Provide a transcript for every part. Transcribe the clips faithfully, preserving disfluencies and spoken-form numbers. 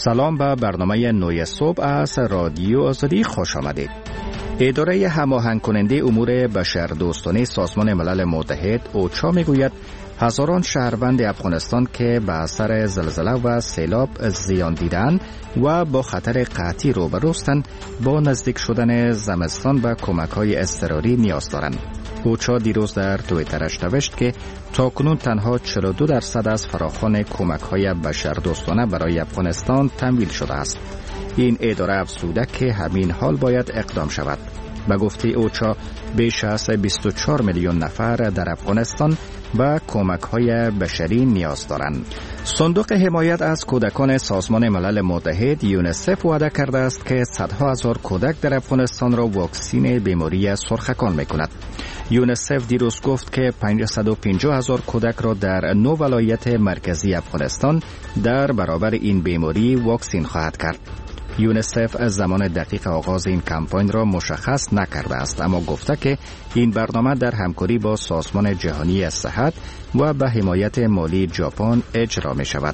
سلام به برنامه نوی صبح از رادیو آزادی خوش آمدید. اداره هماهنگ کننده امور بشردوستانه سازمان ملل متحد اوچا میگوید هزاران شهروند افغانستان که به اثر زلزله و سیلاب زیان دیدن و با خطر قحطی روبروستند با نزدیک شدن زمستان به کمک‌های اضطراری نیاز دارند. اوچا دیروز در توییترش نوشت که تاکنون تنها چهل و دو درصد از فراخوان کمک‌های بشردوستانه برای افغانستان تمویل شده است. این اداره افزوده که همین حال باید اقدام شود. به گفته اوچا بیش از بیست و چهار میلیون نفر در افغانستان و کمک‌های بشری نیاز دارند. صندوق حمایت از کودکان سازمان ملل متحد یونیسف وعده کرده است که صدها هزار کودک در افغانستان را واکسین بیماری سرخکان می‌کند. یونیسف دیروز گفت که پانصد و پنجاه هزار کودک را در نه ولایت مرکزی افغانستان در برابر این بیماری واکسین خواهد کرد. یونیسف از زمان دقیق آغاز این کمپاین را مشخص نکرده است، اما گفته که این برنامه در همکاری با سازمان جهانی صحت و به حمایت مالی ژاپن اجرا می شود.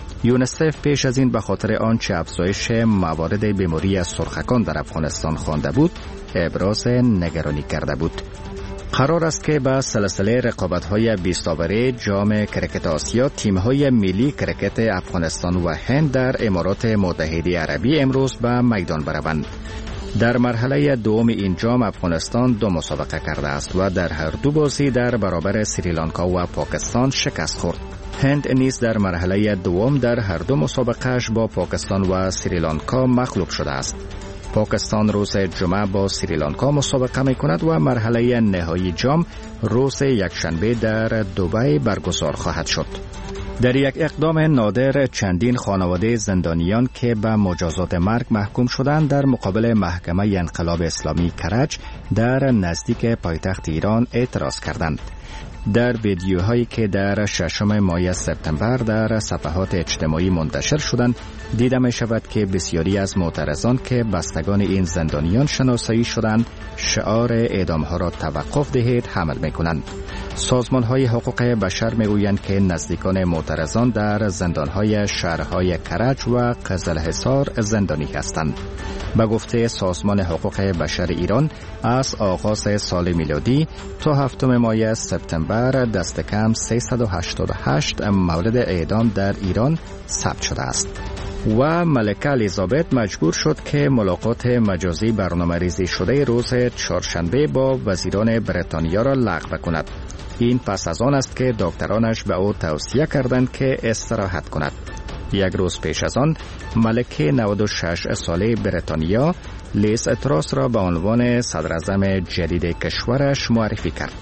یونیسف پیش از این به خاطر آنچه افزایش موارد بیماری سرخکان در افغانستان خوانده بود، ابراز نگرانی کرده بود. قرار است که با سلسله رقابت‌های بیست آوره جام کرکت آسیا تیم‌های ملی کرکت افغانستان و هند در امارات متحده عربی امروز به میدان بروند. در مرحله دوم این جام افغانستان دو مسابقه کرده است و در هر دو بازی در برابر سریلانکا و پاکستان شکست خورد. هند نیز در مرحله دوم در هر دو مسابقه‌اش با پاکستان و سریلانکا مغلوب شده است. پاکستان روز جمعه با سریلانکا مسابقه می کند و مرحله نهایی جام روز یکشنبه در دبی برگزار خواهد شد. در یک اقدام نادر چندین خانواده زندانیان که به مجازات مرگ محکوم شدند در مقابل محکمه انقلاب اسلامی کرج در نزدیک پایتخت ایران اعتراض کردند. در ویدیوهایی که در ششم ماه سپتامبر در صفحات اجتماعی منتشر شدند دیده می شود که بسیاری از معترضان که بستگان این زندانیان شناسایی شدند شعار اعدامها را توقف دهید حمل می کنند. سازمان های حقوق بشر می گویند که نزدیکان معترضان در زندانهای شهرهای کرج و قزلحصار زندانی هستند. به گفته سازمان حقوق بشر ایران از آغاز سال میلادی تا هفتم ماه سپتامبر دست کم سیصد و هشتاد و هشت مورد اعدام در ایران ثبت شده است. و ملکه الیزابت مجبور شد که ملاقات مجازی برنامه‌ریزی شده روز چهارشنبه با وزیران بریتانیا را لغو کند. این پس از آن است که دکترانش به او توصیه کردند که استراحت کند. یک روز پیش از آن ملکه نود و شش ساله بریتانیا لیز تراس را به عنوان صدراعظم جدید کشورش معرفی کرد.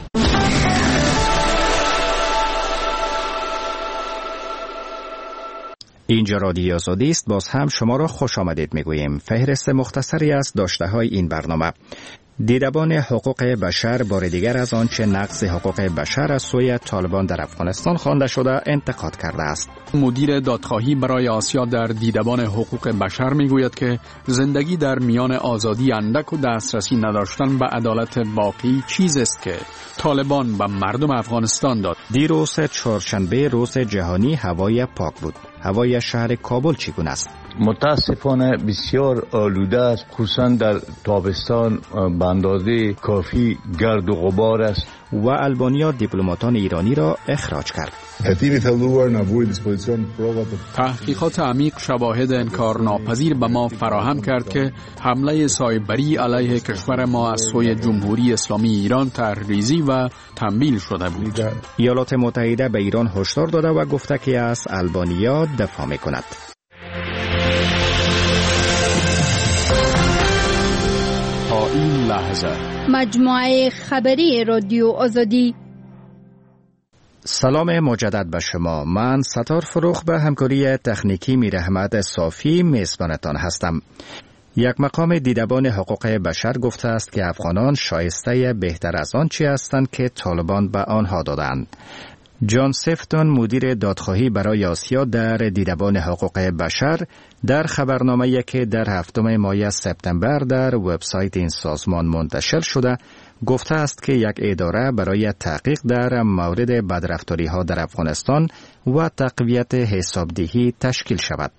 اینجا رادیو آزادی است. باز هم شما را خوش آمدید میگوییم. فهرست مختصری از داشته های این برنامه. دیدبان حقوق بشر بار دیگر از آنچه نقض حقوق بشر از سوی طالبان در افغانستان خوانده شده انتقاد کرده است. مدیر دادخواهی برای آسیا در دیدبان حقوق بشر میگوید که زندگی در میان آزادی اندک و دسترسی نداشتن به عدالت واقعی چیزی است که طالبان به مردم افغانستان داد. دیروز چهارشنبه روز جهانی هوای پاک بود. هوای شهر کابل چگونه است؟ متاسفانه بسیار آلوده است، خصوصا در تابستان به اندازه کافی گرد و غبار است. و البانیا دیپلماتان ایرانی را اخراج کرد. تحقیقات عمیق شواهد انکارناپذیر به ما فراهم کرد که حمله سایبری علیه کشور ما از سوی جمهوری اسلامی ایران طرح‌ریزی و تمویل شده بود. ایالات متحده به ایران هشدار داده و گفته که از البانیا دفاع می‌کند. تا این لحظه مجموعه خبری رادیو آزادی. سلام مجدد به شما. من ستار فروخ به همکاری تکنیکی میرحمت صافی میزبانتان هستم. یک مقام دیدبان حقوق بشر گفته است که افغانان شایسته بهتر از آن چی هستند که طالبان به آنها دادند. جان سفتون مدیر دادخواهی برای آسیا در دیدبان حقوق بشر در خبرنامه‌ای که در هفتم ماه سپتامبر در وبسایت این سازمان منتشر شده گفته است که یک اداره برای تحقیق در مورد بدرفتاری‌ها در افغانستان و تقویت حسابدهی تشکیل شود.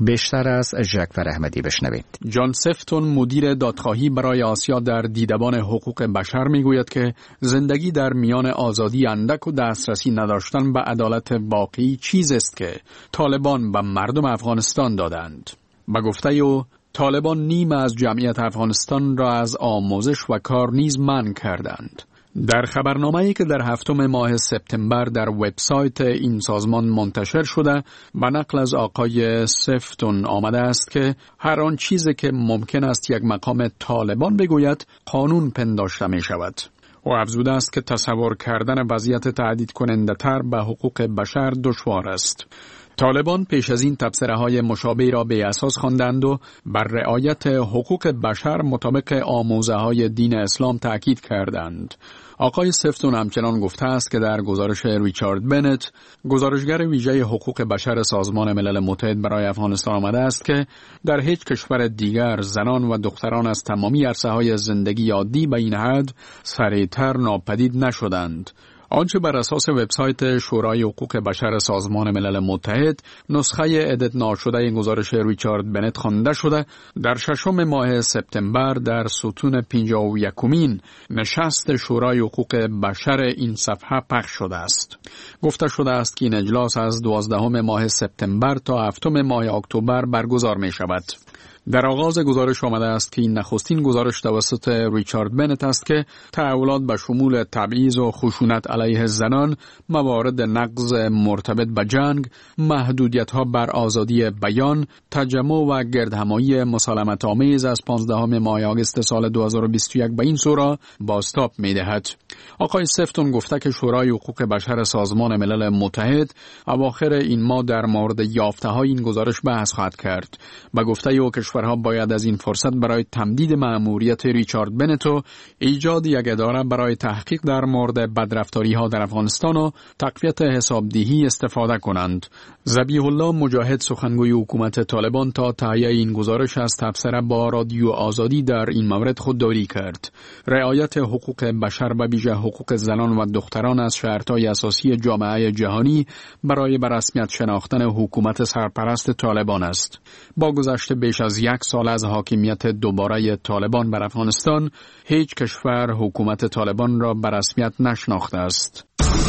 بیشتر از ژکفر احمدی بشنوید. جان سفتون مدیر دادخواهی برای آسیا در دیدبان حقوق بشر میگوید که زندگی در میان آزادی اندک و دسترسی نداشتن به عدالت واقعی چیزی است که طالبان به مردم افغانستان دادند. به گفته او طالبان نیم از جمعیت افغانستان را از آموزش و کار نیز منع کردند. در خبرنامه‌ای که در هفتم ماه سپتامبر در وبسایت این سازمان منتشر شده به نقل از آقای سفتون آمده است که هر آن چیزی که ممکن است یک مقام طالبان بگوید قانون پنداشته می شود. او افزوده است که تصور کردن وضعیت تهدید کننده تر به حقوق بشر دشوار است. طالبان پیش از این تبصره‌های مشابه را به اساس خواندند و بر رعایت حقوق بشر مطابق آموزه‌های دین اسلام تأکید کردند. آقای سفتون همچنان گفته است که در گزارش ریچارد بنت، گزارشگر ویژه حقوق بشر سازمان ملل متحد برای افغانستان آمده است که در هیچ کشور دیگر زنان و دختران از تمامی عرصه‌های زندگی عادی به این حد سریعتر ناپدید نشدند. آنچه بر اساس وبسایت شورای حقوق بشر سازمان ملل متحد نسخه ادیت ناشده گزارش ریچارد بنت خوانده شده، در ششم ماه سپتامبر در ستون پنجاه و یکمین نشست شورای حقوق بشر این صفحه پخش شده است. گفته شده است که این اجلاس از دوازدهم ماه سپتامبر تا هفتم ماه اکتبر برگزار می شود. در آغاز گزارش آمده است که این نخستین گزارش توسط ریچارد بنت است که تحولات به شمول تبعیض و خشونت علیه زنان، موارد نقض مرتبط به جنگ، محدودیت‌ها بر آزادی بیان، تجمع و گردهمایی مسالمت آمیز از پانزدهم ماه آگوست سال دو هزار و بیست و یک به این سو را بازتاب می‌دهد. آقای سفتون گفته که شورای حقوق بشر سازمان ملل متحد اواخر این ماه در مورد یافته‌های این گزارش بحث خواهد کرد. با گفته او کشورها باید از این فرصت برای تمدید مأموریت ریچارد بنت و ایجاد یک اداره برای تحقیق در مورد بدرفتاری‌ها در افغانستان و تقویت حسابدهی استفاده کنند. ذبیح الله مجاهد سخنگوی حکومت طالبان تا تهیه این گزارش از تبصره با رادیو آزادی در این مورد خودداری کرد. رعایت حقوق بشر و ویژه حقوق زنان و دختران از شرط‌های اساسی جامعه جهانی برای به رسمیت شناختن حکومت سرپرست طالبان است. با گذشت بیش از یک سال از حاکمیت دوباره طالبان بر افغانستان، هیچ کشور حکومت طالبان را به رسمیت نشناخته است.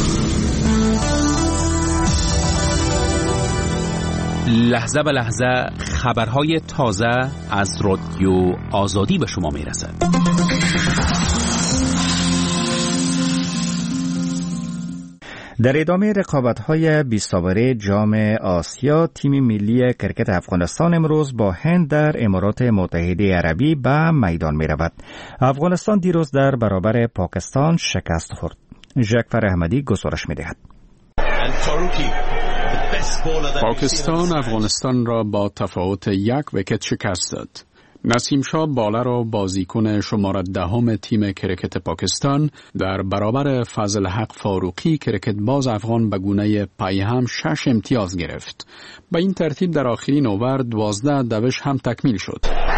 لحظه به لحظه خبرهای تازه از رادیو آزادی به شما میرسد. در ادامه رقابت‌های بیستاوره جام آسیا، تیم ملی کرکت افغانستان امروز با هند در امارات متحده عربی به میدان می‌رود. افغانستان دیروز در برابر پاکستان شکست خورد. ژکفر احمدی گزارش می‌دهد. پاکستان افغانستان را با تفاوت یک ویکت شکست داد. نسیم شاه بالر بازیکن شماره دهم تیم کرکت پاکستان در برابر فضل حق فاروقی کرکت باز افغان به گونه پیهم شش امتیاز گرفت. به این ترتیب در آخرین اوور دوازده دوش هم تکمیل شد.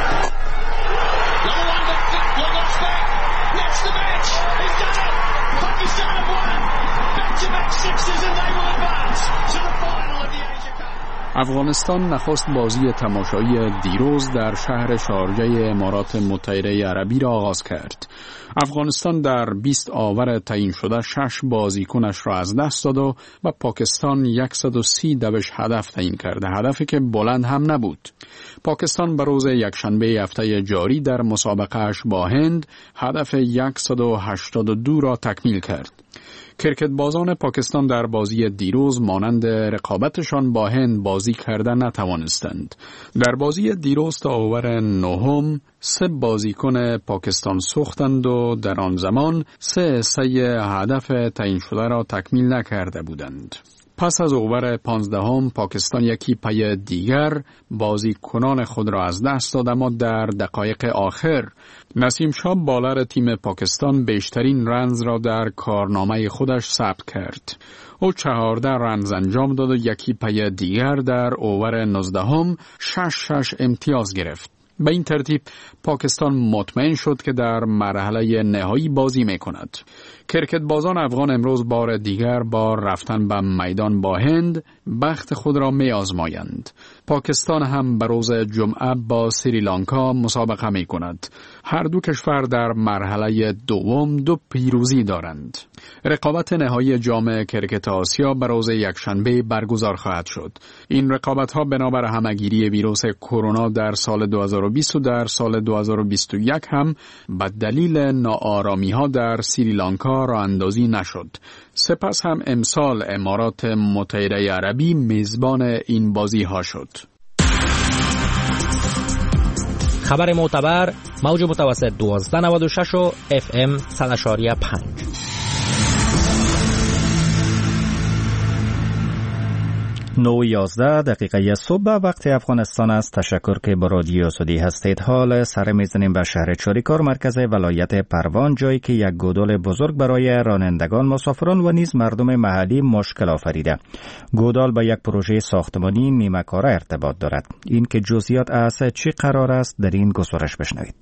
افغانستان نخست بازی تماشایی دیروز در شهر شارجه امارات متحده عربی را آغاز کرد. افغانستان در بیست آور تعیین شده شش بازیکنش را از دست داد و به پاکستان صد و سی دوش هدف تعیین کرده، هدفی که بلند هم نبود. پاکستان به روز یکشنبه هفته جاری در مسابقه‌اش با هند هدف صد و هشتاد و دو را تکمیل کرد. کرکت بازان پاکستان در بازی دیروز مانند رقابتشان با هند بازی کردن نتوانستند. در بازی دیروز تا اوور نهم سه بازیکن پاکستان سوختند و در آن زمان سه سه هدف تعیین شده را تکمیل نکرده بودند. پس از اوور پانزدهم پاکستان یکی پی دیگر بازیکنان خود را از دست داد، اما در دقایق آخر نسیم شاه بالر تیم پاکستان بیشترین رنز را در کارنامه خودش ثبت کرد. او چهارده رنز انجام داد و یکی پی دیگر در اوور نوزدهم شش شش امتیاز گرفت. به این ترتیب پاکستان مطمئن شد که در مرحله نهایی بازی می کند. کرکت بازان افغان امروز بار دیگر با رفتن به میدان با هند بخت خود را می آزمایند. پاکستان هم به روز جمعه با سریلانکا مسابقه می کند. هر دو کشور در مرحله دوم دو پیروزی دارند. رقابت نهایی جام کرکت آسیا به روز یکشنبه برگزار خواهد شد. این رقابت ها بنابر همگیری ویروس کرونا در سال دو هزار و بیست و در سال دو هزار و بیست و یک هم به دلیل ناآرامی ها در سریلانکا راه اندازی نشد. سپس هم امسال امارات متحده عربی میزبان این بازی ها شد. خبر معتبر موج متوسط دوازده نود و شش و اف ام صد و پنج. نو یازده دقیقه صبح وقت افغانستان است. تشکر که با رادیو آزادی هستید. حال سر میزنیم به شهر چاریکار مرکز ولایت پروان، جایی که یک گودال بزرگ برای رانندگان، مسافران و نیز مردم محلی مشکل آفریده. گودال با یک پروژه ساختمانی نیمه کاره ارتباط دارد. این که جزئیات از چی قرار است در این گزارش بشنوید.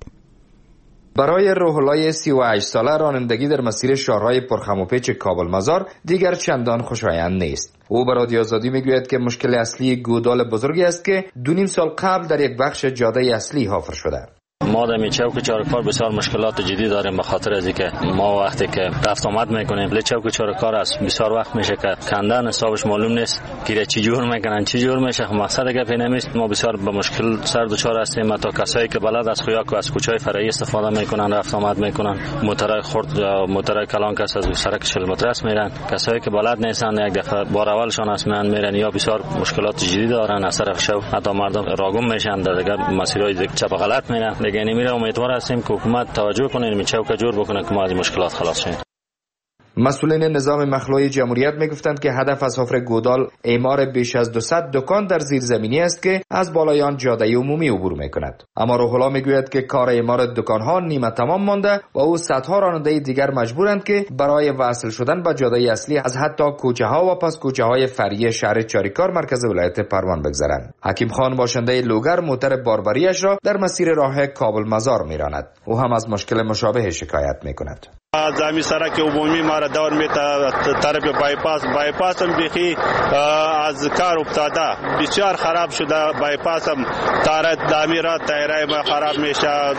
برای روح‌الله سی و هشت ساله رانندگی در مسیر شهرهای پرخم و پیچ کابل مزار دیگر چندان خوشایند نیست. او به رادیو آزادی میگوید که مشکل اصلی گودال بزرگی است که دو نیم سال قبل در یک بخش جاده اصلی حفر شده. ما در چوک چارکار بسیار مشکلات جدی داریم به خاطر از اینکه ما وقتی که رفت آمد میکنیم له چوک چارکار است بسیار وقت میشه که کندن حسابش معلوم نیست که چی جور میکنن چی جور میشه. مقصد گپ نمیست. ما بسیار به مشکل سر دچار هستیم. تا کسایی که بلد از خویاک و از کوچه‌های فرعی استفاده میکنن رفت آمد میکنن، موتورای خرد یا موتورای کلان کس از سرک چهل متر است میرن. کسایی که بلد نیستن یک دفعه بار اولشان است میرن میرن یا بسیار مشکلات جدی دارن از طرف شو. حتی مردم راگم میشن در دیگه مسیرهای چپ و غلط میرن. دیگه نمیره. امیدوار هستیم که حکومت توجه کنه این چوک جور بکنه که ما از مشکلات خلاص شیم. مسئولین نظام مخلوعی جمهوریت میگفتند که هدف از حفر گودال اعمار بیش از دویست دکان در زیرزمینی است که از بالای آن جاده عمومی عبور میکند. اما روح الله میگوید که کار اعمار دکانها نیمه تمام مانده و او صدها راننده دیگر مجبورند که برای وصل شدن به جاده اصلی از حتی کوچه ها و پس کوچه های فرعی شهر چاریکار مرکز ولایت پروان بگذرند. حکیم خان باشنده لوگر موتر باربریش را در مسیر راه کابل مزار میراند. او هم از مشکل مشابه شکایت میکند. از همین سرک عمومی ما را دور میتا طرف بایپاس بایپاس هم بیخی از کار افتاده بسیار خراب شده. بایپاس هم تارت دامیرات تایرای ما خراب میشه.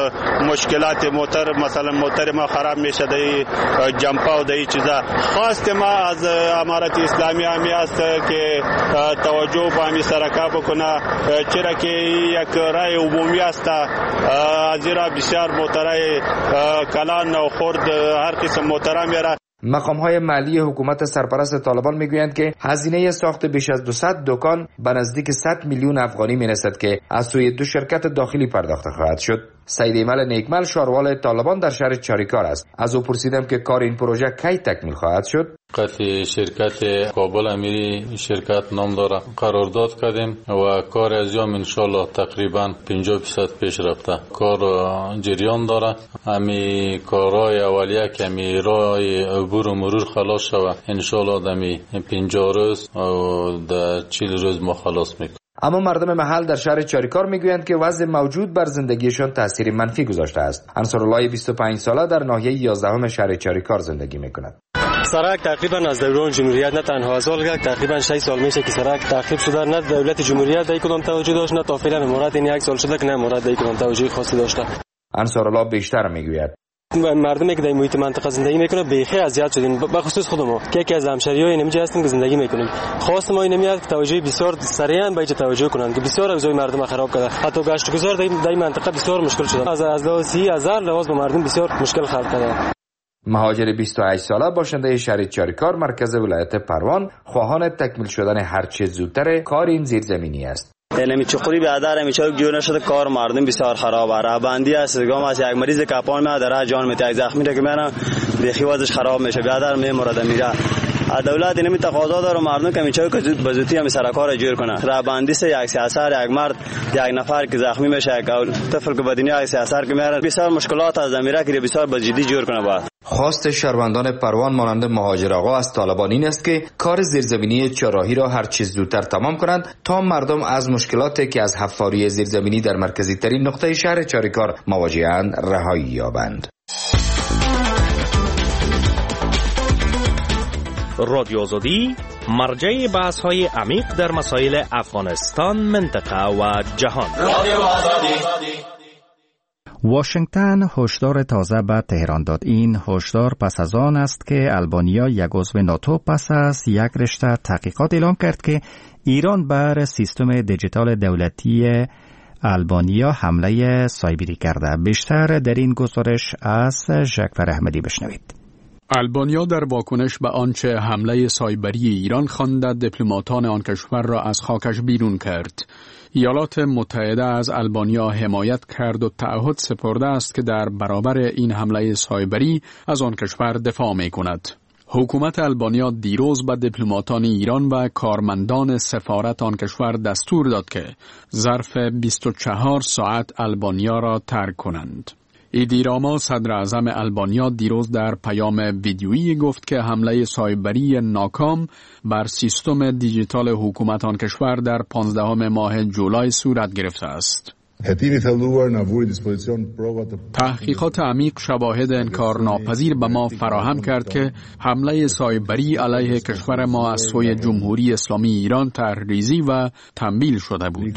مشکلات موتر مثلا موتر ما خراب میشه دی جمپا و دی چیزا. خواست ما از امارت اسلامی همی است که توجه به همین سرکا بکنه چرا که یک راه عمومی است. از را بسیار موترای کلان و خرد هر قسم موترا میره. مقام‌های مالی حکومت سرپرست طالبان میگویند که هزینه ساخت بیش از دویست دکان به نزدیک صد میلیون افغانی میرسد که از سوی دو شرکت داخلی پرداخت خواهد شد. سید ایمل نیکمل شاروال طالبان در شهر چاریکار است. از او پرسیدم که کار این پروژه کی تکمیل خواهد شد. قطعی شرکت کابل امیری شرکت نام داره قرارداد کردیم و کار از یام انشالله تقریبا پنجاه درصد پیش رفته. کار جریان داره. امی کارهای اولیه که امی راه عبور و مرور خلاص شود انشالله دمی پنجاه روز و در چهل روز ما خلاص میکنیم. اما مردم محل در شهر چاریکار میگویند که وضع موجود بر زندگیشان تاثیر منفی گذاشته است. انصارالله بیست و پنج ساله در ناحیه یازدهم شهر چاریکار زندگی میکند. سرک تقریبا از دوران جمهوریت نه تنها از سال تقریبا شش سال میشه که سرک تعقیب شده. نه دولت جمهوریت در کدام توجه داشت نه تا فعلا امارات این یک سال شده که نه امارات در کدام توجه خاصی داشته. انصارالله بیشتر میگوید مردمی که در محیط منطقه زندگی میکنه بیخی اذیت شدیم، به خصوص خود ما که یکی از همشهریای اینجا هستیم که زندگی میکنیم. خواست ما این میاد که توجه بسیار سریعا به اینجا توجه کنند که بسیار اوضاع مردم خراب کرده. حتی گشت گذار در این منطقه بسیار مشکل شده. از از لحاظ سی هزار لحاظ به مردم بسیار مشکل خلق کرده. مهاجر بیست و هشت ساله باشنده شهر چاریکار مرکز ولایت پروان خواهان تکمیل شدن هر چه زودتر کار این زیرزمینی است. نمی چقوری بیادر نمی چاک جور نشده کار مردم بسیار خرابه. راه بندی است گام از یک مریض کپان میاد در جان میته زخمی را که میرم بخی وضعش خراب میشه. بیادر میمورد میره دولت نمی تقاضا داره مردم که میچای که زود بزودی هم سرکار جور کنه. را بندیس یک سیاسر، یک مرد، یک نفر که زخمی میشه، یک طفل که بدنیا یک سیاسر که میاره، بسیار مشکلات از زمیره که بسیار بجدی جور کنه باید. خواست شهروندان پروان مانند مهاجر آقا از طالبان این است که کار زیرزمینی چهارراهی را هر چیز زودتر تمام کنند تا مردم از مشکلاتی که از حفاری زیرزمینی در مرکزی ترین نقطه شهر چاریکار مواجه‌اند رهایی یابند. رادیو آزادی مرجع بحث های عمیق در مسائل افغانستان، منطقه و جهان. رادیو آزادی. واشنگتن هشدار تازه به تهران داد. این هشدار پس از آن است که آلبانیا، یک عضو ناتو، پس از یک رشته تحقیقات اعلام کرد که ایران بر سیستم دیجیتال دولتی آلبانیا حمله سایبری کرده. بیشتر در این گزارش از ژکفر احمدی بشنوید. آلبانیا در واکنش به آنچه حمله سایبری ایران خوانده دیپلماتان آن کشور را از خاکش بیرون کرد. ایالات متحده از آلبانیا حمایت کرد و تعهد سپرده است که در برابر این حمله سایبری از آن کشور دفاع می کند. حکومت آلبانیا دیروز به دیپلماتان ایران و کارمندان سفارت آن کشور دستور داد که ظرف بیست و چهار ساعت آلبانیا را ترک کنند. ایدی راما صدر اعظم آلبانیا دیروز در پیام ویدیویی گفت که حمله سایبری ناکام بر سیستم دیجیتال حکومت آن کشور در پانزدهم ماه جولای صورت گرفته است. تحقیقات عمیق شواهد انکارناپذیر به ما فراهم کرد که حمله سایبری علیه کشور ما از سوی جمهوری اسلامی ایران طرحریزی و تمویل شده بود.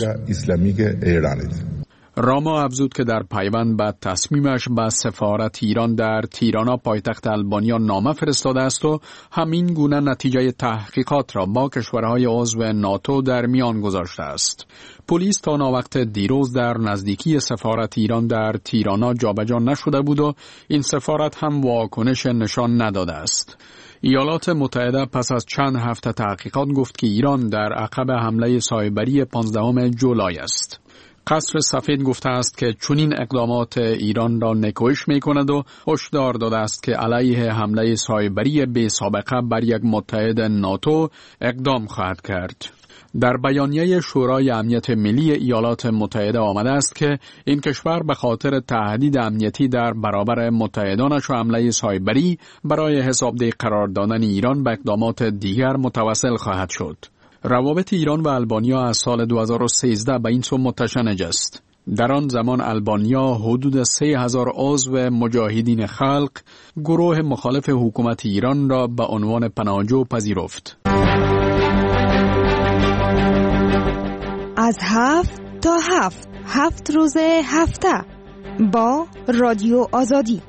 راما افزود که در پیوند به تصمیمش به سفارت ایران در تیرانا پایتخت آلبانیا نامه فرستاده است و همین گونه نتیجه تحقیقات را با کشورهای عضو ناتو در میان گذاشته است. پلیس تا ناوقت دیروز در نزدیکی سفارت ایران در تیرانا جابجا نشده بود و این سفارت هم واکنش نشان نداده است. ایالات متحده پس از چند هفته تحقیقات گفت که ایران در عقب حمله سایبری پانزدهم جولای است. قصر سفید گفته است که چنین اقدامات ایران را نکوهش می کند و هشدار داده است که علیه حمله سایبری بی سابقه بر یک متحد ناتو اقدام خواهد کرد. در بیانیه شورای امنیت ملی ایالات متحده آمده است که این کشور به خاطر تهدید امنیتی در برابر متحدانش و حمله سایبری برای حسابدهی قرار دادن ایران به اقدامات دیگر متوسل خواهد شد. روابط ایران و آلبانیا از سال دو هزار و سیزده به این سو متشنج است. در آن زمان آلبانیا حدود سه هزار عضو مجاهدین خلق گروه مخالف حکومت ایران را به عنوان پناهجو پذیرفت. از هفت تا هفت هفت روز هفته با رادیو آزادی.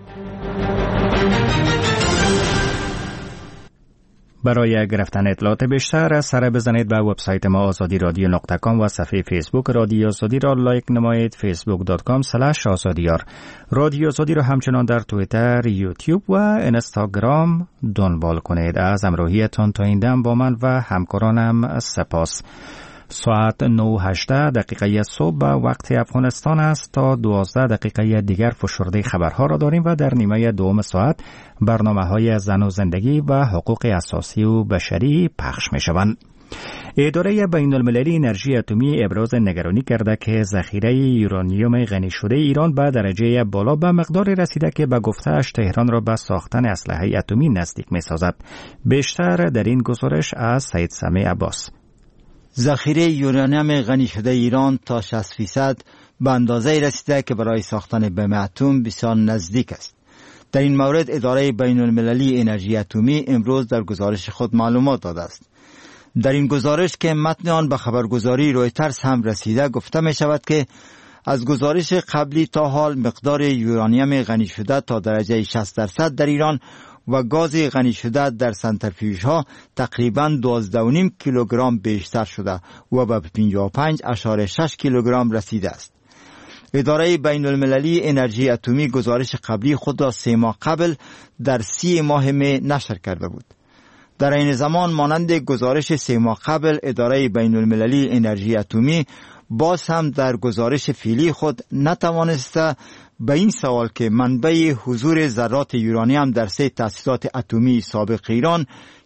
برای گرفتن اطلاعات بیشتر سر بزنید به وبسایت ما آزادی رادیو نقطه کام و صفحه فیسبوک رادیو آزادی را لایک نمایید. فیسبوک دات کام اسلش آزادیار. رادیو آزادی را همچنان در توییتر، یوتیوب و اینستاگرام دنبال کنید. از همراهیتان تا این دم با من و همکارانم سپاس. ساعت نه و هجده دقیقه صبح به وقت افغانستان است. تا دوازده دقیقه دیگر فشرده خبرها را داریم و در نیمه دوم ساعت برنامه های زن و زندگی و حقوق اساسی و بشری پخش می شوند. اداره بین المللی انرژی اتمی ابراز نگرانی کرده که ذخیره یورانیوم غنی شده ایران به درجه بالا به مقداری رسیده که به گفته‌اش تهران را به ساختن اسلحه اتمی نزدیک می سازد. بیشتر در این گزارش از سید سمیع عباس. ذخیره یورانیم غنی شده ایران تا شصت فیصد به اندازه رسیده که برای ساختن بم اتم بسیار نزدیک است. در این مورد اداره بین المللی انرژی اتمی امروز در گزارش خود معلومات داده است. در این گزارش که متن آن به خبرگزاری رویترز هم رسیده گفته می شود که از گزارش قبلی تا حال مقدار یورانیم غنی شده تا درجه شصت درصد در ایران و گاز غنی شده در سنتریفیوژها تقریباً دوازده و نیم کیلوگرم بیشتر شده و به پنجاه و پنج اشاره شش کیلوگرم رسیده است. اداره بین المللی انرژی اتمی گزارش قبلی خود را سه ماه قبل در سی ماه می نشر کرده بود. در این زمان مانند گزارش سه ماه قبل اداره بین المللی انرژی اتمی باز هم در گزارش فعلی خود نتوانسته به این سوال که منبع حضور ذرات یورانیم در سه تأسیسات اتمی سابق ایران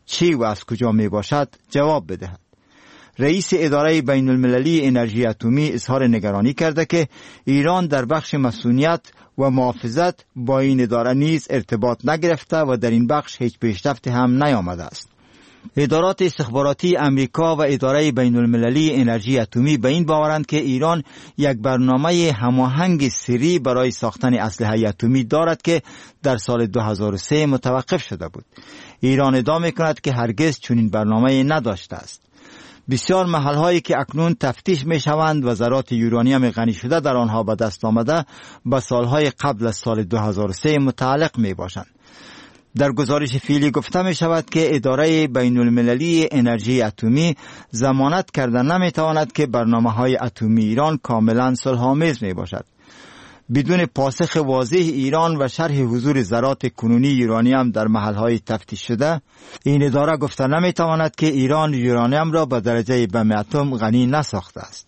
چی و از کجا می باشد جواب بدهد. رئیس اداره بین المللی انرژی اتمی اظهار نگرانی کرده که ایران در بخش مسئولیت و محافظت با این اداره نیز ارتباط نگرفته و در این بخش هیچ پیشرفتی هم نیامده است. ادارات استخباراتی امریکا و اداره بین المللی انرژی اتمی به این باورند که ایران یک برنامه هماهنگ سری برای ساختن اسلحه اتمی دارد که در سال دو هزار و سه متوقف شده بود. ایران ادعا می‌کند که هرگز چنین برنامه‌ای نداشته است. بسیار محل‌هایی که اکنون تفتیش می‌شوند و ذرات یورانیم غنی شده در آنها به دست آمده به سالهای قبل از سال دو هزار و سه متعلق می‌باشند. در گزارش فعلی گفته می شود که اداره بین المللی انرژی اتمی ضمانت کرده نمی تواند که برنامه های اتمی ایران کاملا صلح‌آمیز می باشد. بدون پاسخ واضح ایران و شرح حضور ذرات کنونی یورانیم در محل های تفتیش شده، این اداره گفته نمی تواند که ایران یورانیم را به درجه بم اتم غنی نساخته است.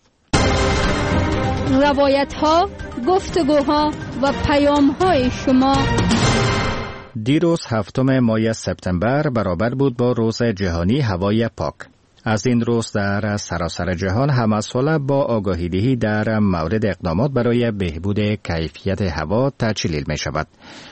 روایت ها، گفتگوها و پیام های شما. دیروز هفتم ماه سپتامبر برابر بود با روز جهانی هوای پاک. از این روز در سراسر جهان همساله با آگاهی دهی در مورد اقدامات برای بهبود کیفیت هوا تجلیل می شود.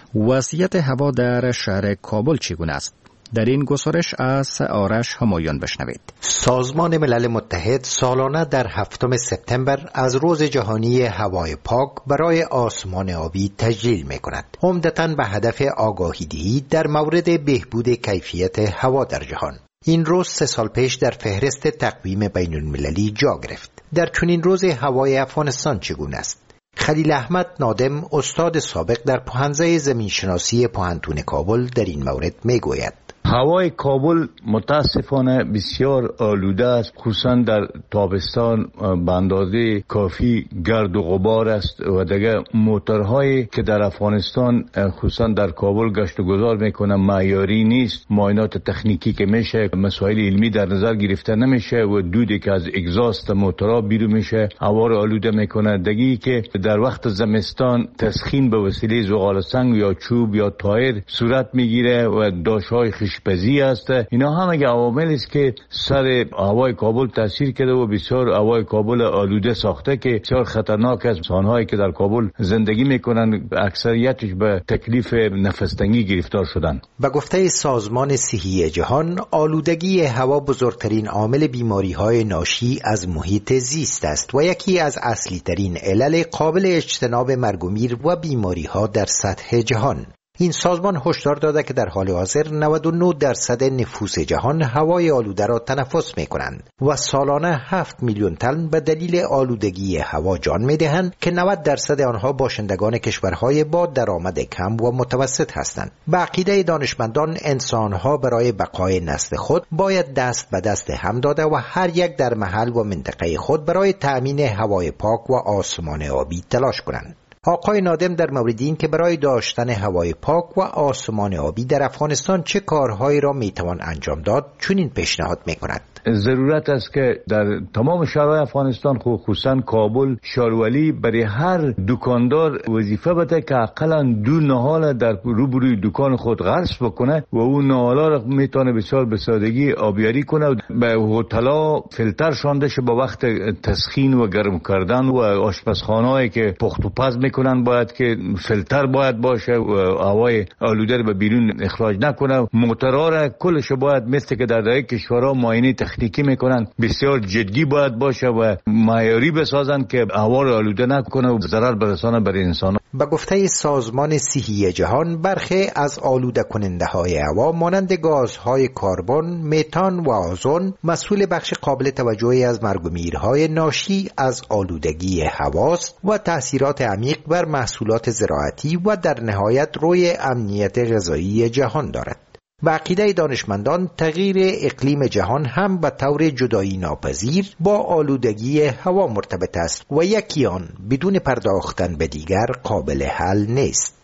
وضعیت هوا در شهر کابل چگونه است؟ در این گزارش از آرش همایون بشنوید. سازمان ملل متحد سالانه در هفتم سپتامبر از روز جهانی هوای پاک برای آسمان آبی تجلیل می کند. عمدتاً به هدف آگاهی دهی در مورد بهبود کیفیت هوا در جهان. این روز سه سال پیش در فهرست تقویم بین المللی جا گرفت. در چنین روز هوای افغانستان چگونه است؟ خلیل احمد نادم، استاد سابق در پوهنځی زمینشناسی پوهنتون کابل، در این مورد می گوید. هوای کابل متاسفانه بسیار آلوده است، خصوصا در تابستان به اندازه کافی گرد و غبار است و دیگه موتورهایی که در افغانستان خصوصا در کابل گشت و گذار میکنن معیاری نیست. معاینات تکنیکی که میشه، مسائل علمی در نظر گرفته نمیشه و دودی که از اگزاست موتورها بیرون میشه هوا رو آلوده میکنه. دیگه که در وقت زمستان تسخین به وسیله زغال سنگ یا چوب یا تایر صورت میگیره و داشهای خشپزی است. اینا همه عواملی است که سر هوای کابل تاثیر کرده و بسیار هوای کابل آلوده ساخته که بسیار خطرناک است. انسان‌هایی که در کابل زندگی میکنن اکثریتش به تکلیف نفس‌تنگی گرفتار شدن. به گفته سازمان صحی جهان، آلودگی هوا بزرگترین عامل بیماری‌های ناشی از محیط زیست است و یکی از اصلی ترین علل قابل اجتناب مرگ و میر و بیماری‌ها در سطح جهان. این سازمان هشدار داده که در حال حاضر نود و نه درصد نفوس جهان هوای آلوده را تنفس می کنند و سالانه هفت میلیون تن به دلیل آلودگی هوا جان می دهند که نود درصد آنها باشندگان کشورهای با درآمد کم و متوسط هستند. به عقیده دانشمندان، انسانها برای بقای نسل خود باید دست به دست هم داده و هر یک در محل و منطقه خود برای تأمین هوای پاک و آسمان آبی تلاش کنند. آقای نادم در مورد این که برای داشتن هوای پاک و آسمان آبی در افغانستان چه کارهایی را میتوان انجام داد چنین پیشنهاد میکند. ضرورت است که در تمام شهرهای افغانستان، خصوصا کابل، شارولی، برای هر دکاندار وظیفه بده که حداقل دو نهال در روبروی دکان خود غرس بکنه و اون نهالا را میتونه بسیار به سادگی آبیاری کنه و به هتل‌ها فیلتر شانده شه با وقت تسخین و گرم کردن و آشپزخانه‌ای که پخت و پز میکنن باید که فیلتر باید باشه و هوای آلوده رو به بیرون اخراج نکنه. موتورها را کلش باید مثل که در دیگر کشورها معاینه تکنیکی میکنن بسیار جدی باید باشه و معیاری بسازن که هوا رو آلوده نکنه و ضرر برسانه برای انسان. به گفته سازمان صحی جهان، برخی از آلوده کننده های هوا مانند گازهای کربن، متان و آزون مسئول بخش قابل توجهی از مرگ و میرهای ناشی از آلودگی هواست و تأثیرات عمیق بر محصولات زراعتی و در نهایت روی امنیت غذایی جهان دارد. به عقیده دانشمندان، تغییر اقلیم جهان هم به طور جدایی ناپذیر با آلودگی هوا مرتبط است و یکی آن بدون پرداختن به دیگر قابل حل نیست.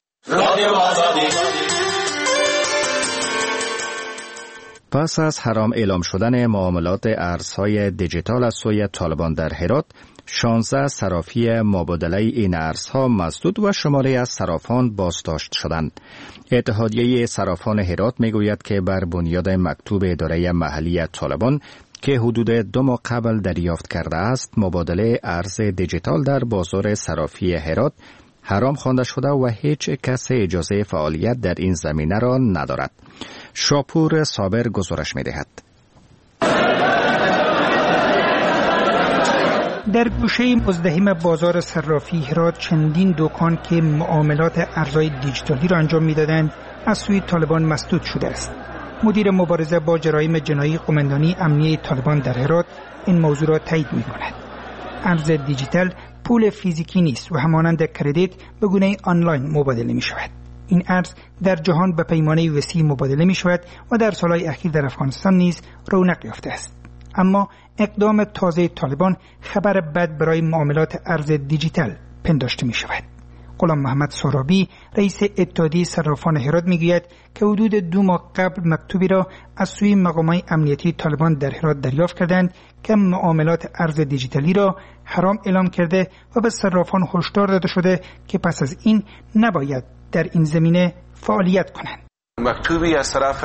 پس از حرام اعلام شدن معاملات ارزهای دیجیتال از سوی طالبان در هرات، شانزده صرافی مبادله این ارزها مسدود و شماره از صرافان بازداشت شدند. اتحادیه صرافان هرات میگوید که بر بنیاد مکتوب اداره محلی طالبان که حدود دو ماه قبل دریافت کرده است، مبادله ارز دیجیتال در بازار صرافی هرات حرام خوانده شده و هیچ کس اجازه فعالیت در این زمینه را ندارد. شاپور صابر گزارش می‌دهد. در گوشه مزدحم بازار صرافی هرات چندین دکان که معاملات ارزهای دیجیتالی را انجام می‌دادند از سوی طالبان مسدود شده است. مدیر مبارزه با جرایم جنایی قماندانی امنیه طالبان در هرات این موضوع را تایید می‌کند. ارز دیجیتال پول فیزیکی نیست و همانند کردیت به گونه آنلاین مبادله می‌شود. این ارز در جهان به پیمانه وسیع مبادله می‌شود و در سالهای اخیر در افغانستان نیز رونق یافته است. اما اقدام تازه طالبان خبر بد برای معاملات ارز دیجیتال پنداشته می‌شود. غلام محمد سرابی رئیس اتحادیه صرافان هرات میگوید که حدود دو ماه قبل مکتوبی را از سوی مقامات امنیتی طالبان در هرات دریافت کردند که معاملات ارز دیجیتالی را حرام اعلام کرده و به صرافان هشدار داده شده که پس از این نباید در این زمینه فعالیت کنند. مکتوبی از طرف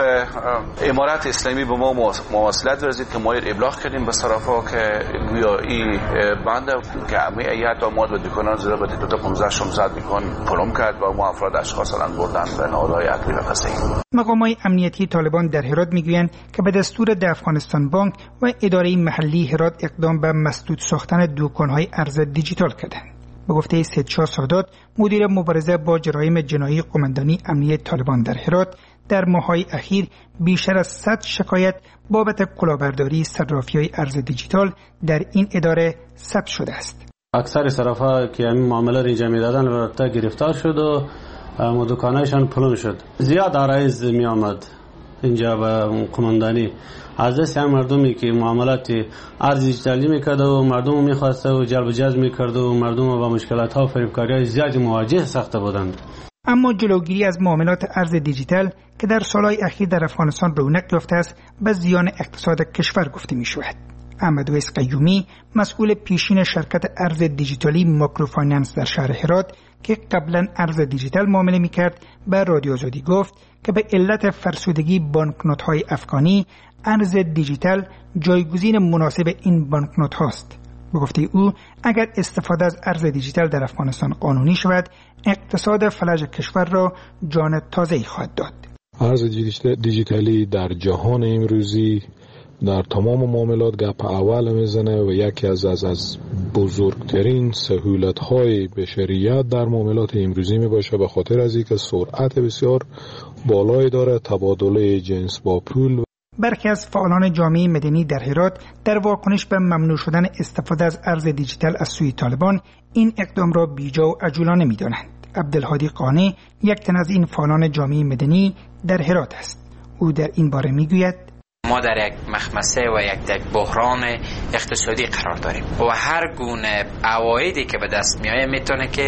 امارت اسلامی به ما مواصلت ورزید که ما ابلاغ کردیم به صرافا که گویا این بنده که همه ایت آماد و دکانان زیر به دو تا پانزده شانزده دکان پلم کرد و ما افراد اشخاص الان بردن به نهادهای عدلی و قضایی. مقامات امنیتی طالبان در هرات میگویند که به دستور د افغانستان بانک و اداره محلی هرات اقدام به مسدود ساختن دکان‌های ارز دیجیتال کردند. به گفته سید شاه سادات مدیر مبارزه با جرایم جنایی قماندانی امنیه طالبان در هرات، در ماه‌های اخیر بیشتر از صد شکایت بابت کلاهبرداری صرافی‌های ارز دیجیتال در این اداره ثبت شده است. اکثر صرافا که همین معامله را انجام می‌دادن البته گرفتار شد و دکانایشان پلون شد. زیاد عرایض می آمد اینجا به قماندانی از دست هم مردمی که معاملات ارز دیجیتالی میکرد و مردم میخواسته و جلب و جذب میکرد و مردم با مشکلات ها و فریبکاری‌های زیادی مواجه ساخته بودند. اما جلوگیری از معاملات ارز دیجیتال که در سالهای اخیر در افغانستان رونق یافته است به زیان اقتصاد کشور گفته می شود. احمد ویس قیومی مسئول پیشین شرکت ارز دیجیتالی ماکروفایننس در شهر هرات که قبلا ارز دیجیتال معامله میکرد به رادیو آزادی گفت که به علت فرسودگی بانکنوت‌های افغانی ارز دیجیتال جایگزین مناسب این بانکنوت هاست. به گفته او اگر استفاده از ارز دیجیتال در افغانستان قانونی شود اقتصاد فلج کشور را جان تازه‌ای خواهد داد. ارز دیجیتالی در جهان امروزی در تمام معاملات گپ اول میزنه و یکی از از از بزرگترین سهولت‌های بشریت در معاملات امروزی می باشه به خاطر از اینکه سرعت بسیار بالایی داره، تبادله جنس با پول. برخی از فعالان جامعه مدنی در هرات در واکنش به ممنوع شدن استفاده از ارز دیجیتال از سوی طالبان این اقدام را بیجا و عجولانه می‌دانند. عبدالهادی قانی یک تن از این فعالان جامعه مدنی در هرات است. او در این باره میگوید ما در یک مخمسه و یک بحران اقتصادی قرار داریم و هر گونه عوایدی که به دست میآید میتونه که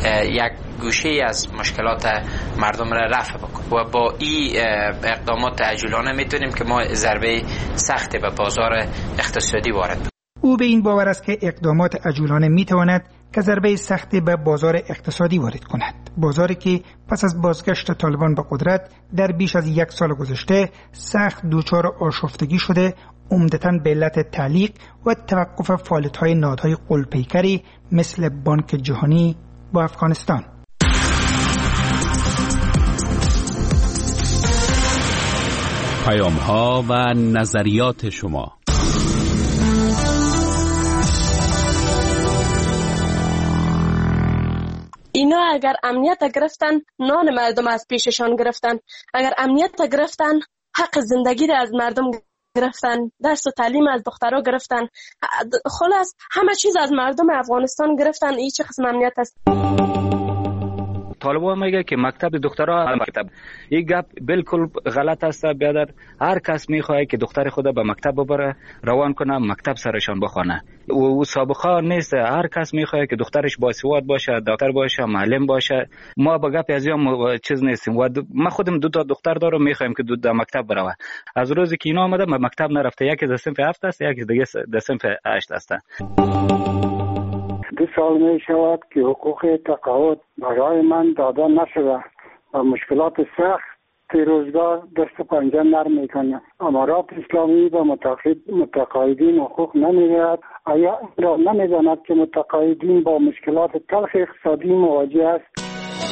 یک گوشه از مشکلات مردم را رفع بکنه و با این اقدامات عجولانه میتونیم که ما ضربه سخت به بازار اقتصادی وارد بکنیم. او به این باور است که اقدامات عجولانه میتواند که ضربه سختی به بازار اقتصادی وارد کند. بازاری که پس از بازگشت طالبان به قدرت در بیش از یک سال گذشته سخت دچار آشفتگی شده، عمدتاً به علت تعلیق و توقف فعالیت‌های نهادهای غول‌پیکری مثل بانک جهانی با افغانستان. پیام‌ها و نظریات شما. اینا اگر امنیت گرفتن نان مردم از پیششان گرفتن، اگر امنیت گرفتن حق زندگی را از مردم گرفتن، درس و تعلیم از دخترها گرفتن، خلاص همه چیز از مردم افغانستان گرفتن. این چه قسم امنیت است؟ طالبان میگه که مکتب دخترها مکتب، این گپ بالکل غلط است. بیادر هر کس میخواد که دختر خود به مکتب ببره، روان کنه، مکتب سرشان بخونه. و سابقه نیست، هر کس میخواد که دخترش باسواد باشه، دکتر باشه، معلم باشه. ما به گپ از این چیز نیستیم و ما خودم دو تا دختر دارم، میخوایم که دو تا مکتب بروه. از روزی که اینا آمده به مکتب نرفته، یکی از صنف هفت است، یکی دیگه از صنف هشت است. دو سال می شود که حقوق تقاعد برای من داده نشده و مشکلات سخت روزگار دست و پنجه نرم میکنه. امارات اسلامی و متقاعدین حقوق نمیدهد. آیا این را نمیداند که متقاعدین با مشکلات تلخ اقتصادی مواجه است؟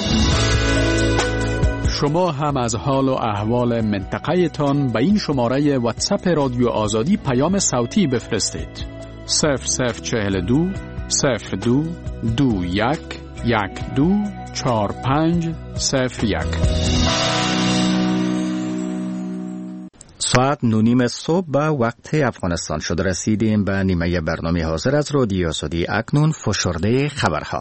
شما هم از حال و احوال منطقه تان به این شماره واتساپ رادیو آزادی پیام صوتی بفرستید. صفر صفر چهل دو صفر دو دو یک یک دو چار پنج صفر یک. ساعت نونیم صبح به وقت افغانستان شد. رسیدیم به نیمه برنامه حاضر از رادیو آزادی. اکنون فشرده خبرها.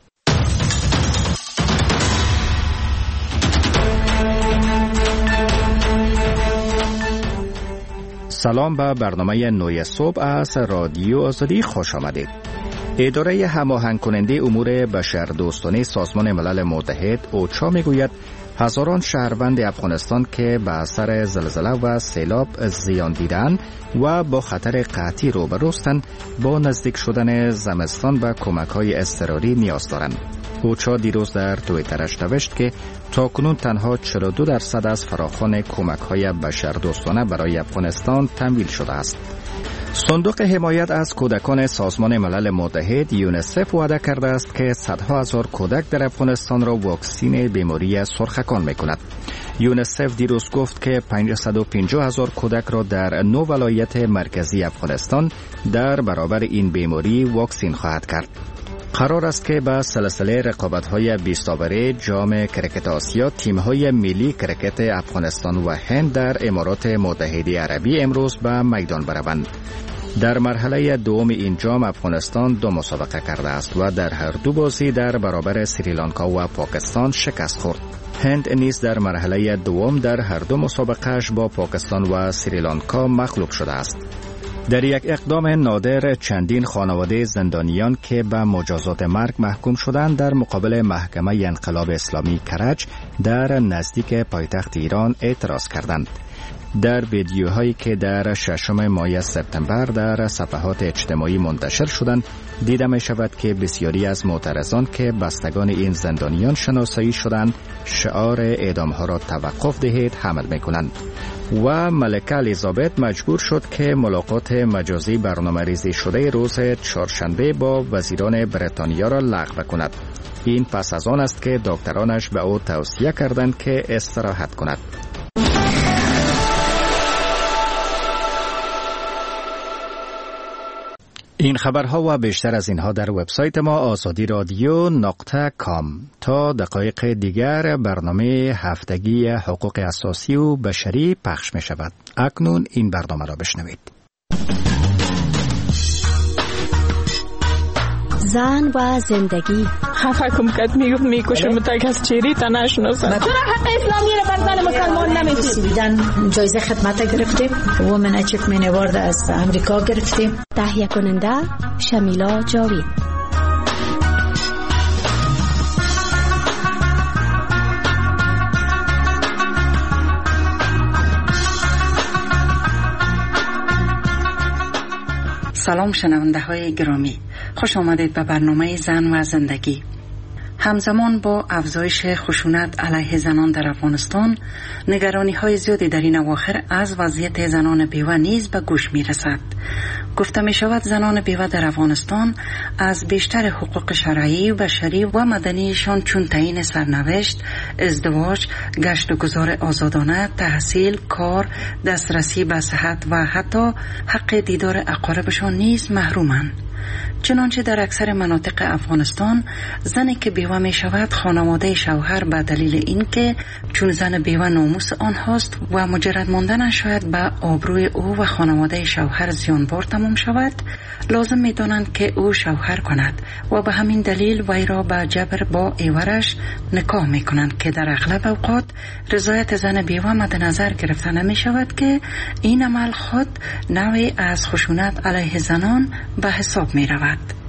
سلام، به برنامه نوی صبح از رادیو آزادی خوش آمدید. اداره هماهنگ کننده امور بشردوستانه سازمان ملل متحد اوچا میگوید هزاران شهروند افغانستان که به اثر زلزله و سیلاب زیان دیدند و با خطر قحطی روبروستند با نزدیک شدن زمستان به کمک‌های اضطراری نیاز دارند. اوچا دیروز در توییترش نوشت که تاکنون تنها چهل و دو درصد از فراخوان کمک‌های بشردوستانه برای افغانستان تمویل شده است. صندوق حمایت از کودکان سازمان ملل متحد یونیسف وعده کرده است که صدها هزار کودک در افغانستان را واکسین بیماری سرخکان می‌کند. یونیسف دیروز گفت که پانصد و پنجاه هزار کودک را در نه ولایت مرکزی افغانستان در برابر این بیماری واکسین خواهد کرد. قرار است که با سلسله رقابت‌های بیست آوره جام کرکت آسیا تیم‌های ملی کرکت افغانستان و هند در امارات متحده عربی امروز به میدان بروند. در مرحله دوم این جام افغانستان دو مسابقه کرده است و در هر دو بازی در برابر سریلانکا و پاکستان شکست خورد. هند نیز در مرحله دوم در هر دو مسابقهش با پاکستان و سریلانکا مغلوب شده است. در یک اقدام نادر چندین خانواده زندانیان که به مجازات مرگ محکوم شدند در مقابل محکمه انقلاب اسلامی کرج در نزدیک پایتخت ایران اعتراض کردند. در ویدیوهایی که در ششم ماه سپتامبر در صفحات اجتماعی منتشر شدند دیده می شود که بسیاری از معترضان که بستگان این زندانیان شناسایی شدند شعار اعدامها را توقف دهید حمل می کنند و ملکه الیزابت مجبور شد که ملاقات مجازی برنامه‌ریزی شده روز چهارشنبه با وزیران بریتانیا را لغو کند. این پس از آن است که دکترانش به او توصیه کردند که استراحت کند. این خبرها و بیشتر از اینها در وبسایت ما آزادی رادیو نقطه کام. تا دقایق دیگر برنامه هفتگی حقوق اساسی و بشری پخش می شود. اکنون این برنامه را بشنوید. زن و زندگی. خفه کم کت میگفت میکشم تا کس چیری تا نشناسن. چرا حق اسلامی رو بر زن مسلمان نمیدید؟ دیدن جایزه خدمت گرفتیم. وومن اچیومنت اوارد از امریکا گرفتیم. تهیه کننده شمیلا جاوید. سلام شنونده های گرامی، خوش آمدید به برنامه زن و زندگی. همزمان با افزایش خشونت علیه زنان در افغانستان، نگرانی های زیادی در این اواخر از وضعیت زنان بیوه نیز به گوش می رسد. گفته می شود زنان بیوه در افغانستان از بیشتر حقوق شرعی و بشری و مدنیشان چون تعیین سرنوشت، ازدواج، گشت و گذار آزادانه، تحصیل، کار، دسترسی به صحت و حتی حق دیدار اقاربشان نیز محرومند. چنانچه در اکثر مناطق افغانستان زنی که بیوه می شود خانواده شوهر به دلیل اینکه چون زن بیوه ناموس آنهاست و مجرد ماندن شاید به آبروی او و خانواده شوهر زیانبار تمام شود، لازم می دانند که او شوهر کند و به همین دلیل وی را به جبر با ایورش نکاح می کنند که در اغلب اوقات رضایت زن بیوه مد نظر گرفته نمی شود که این عمل خود نوعی از خشونت علیه زنان به حساب می رود.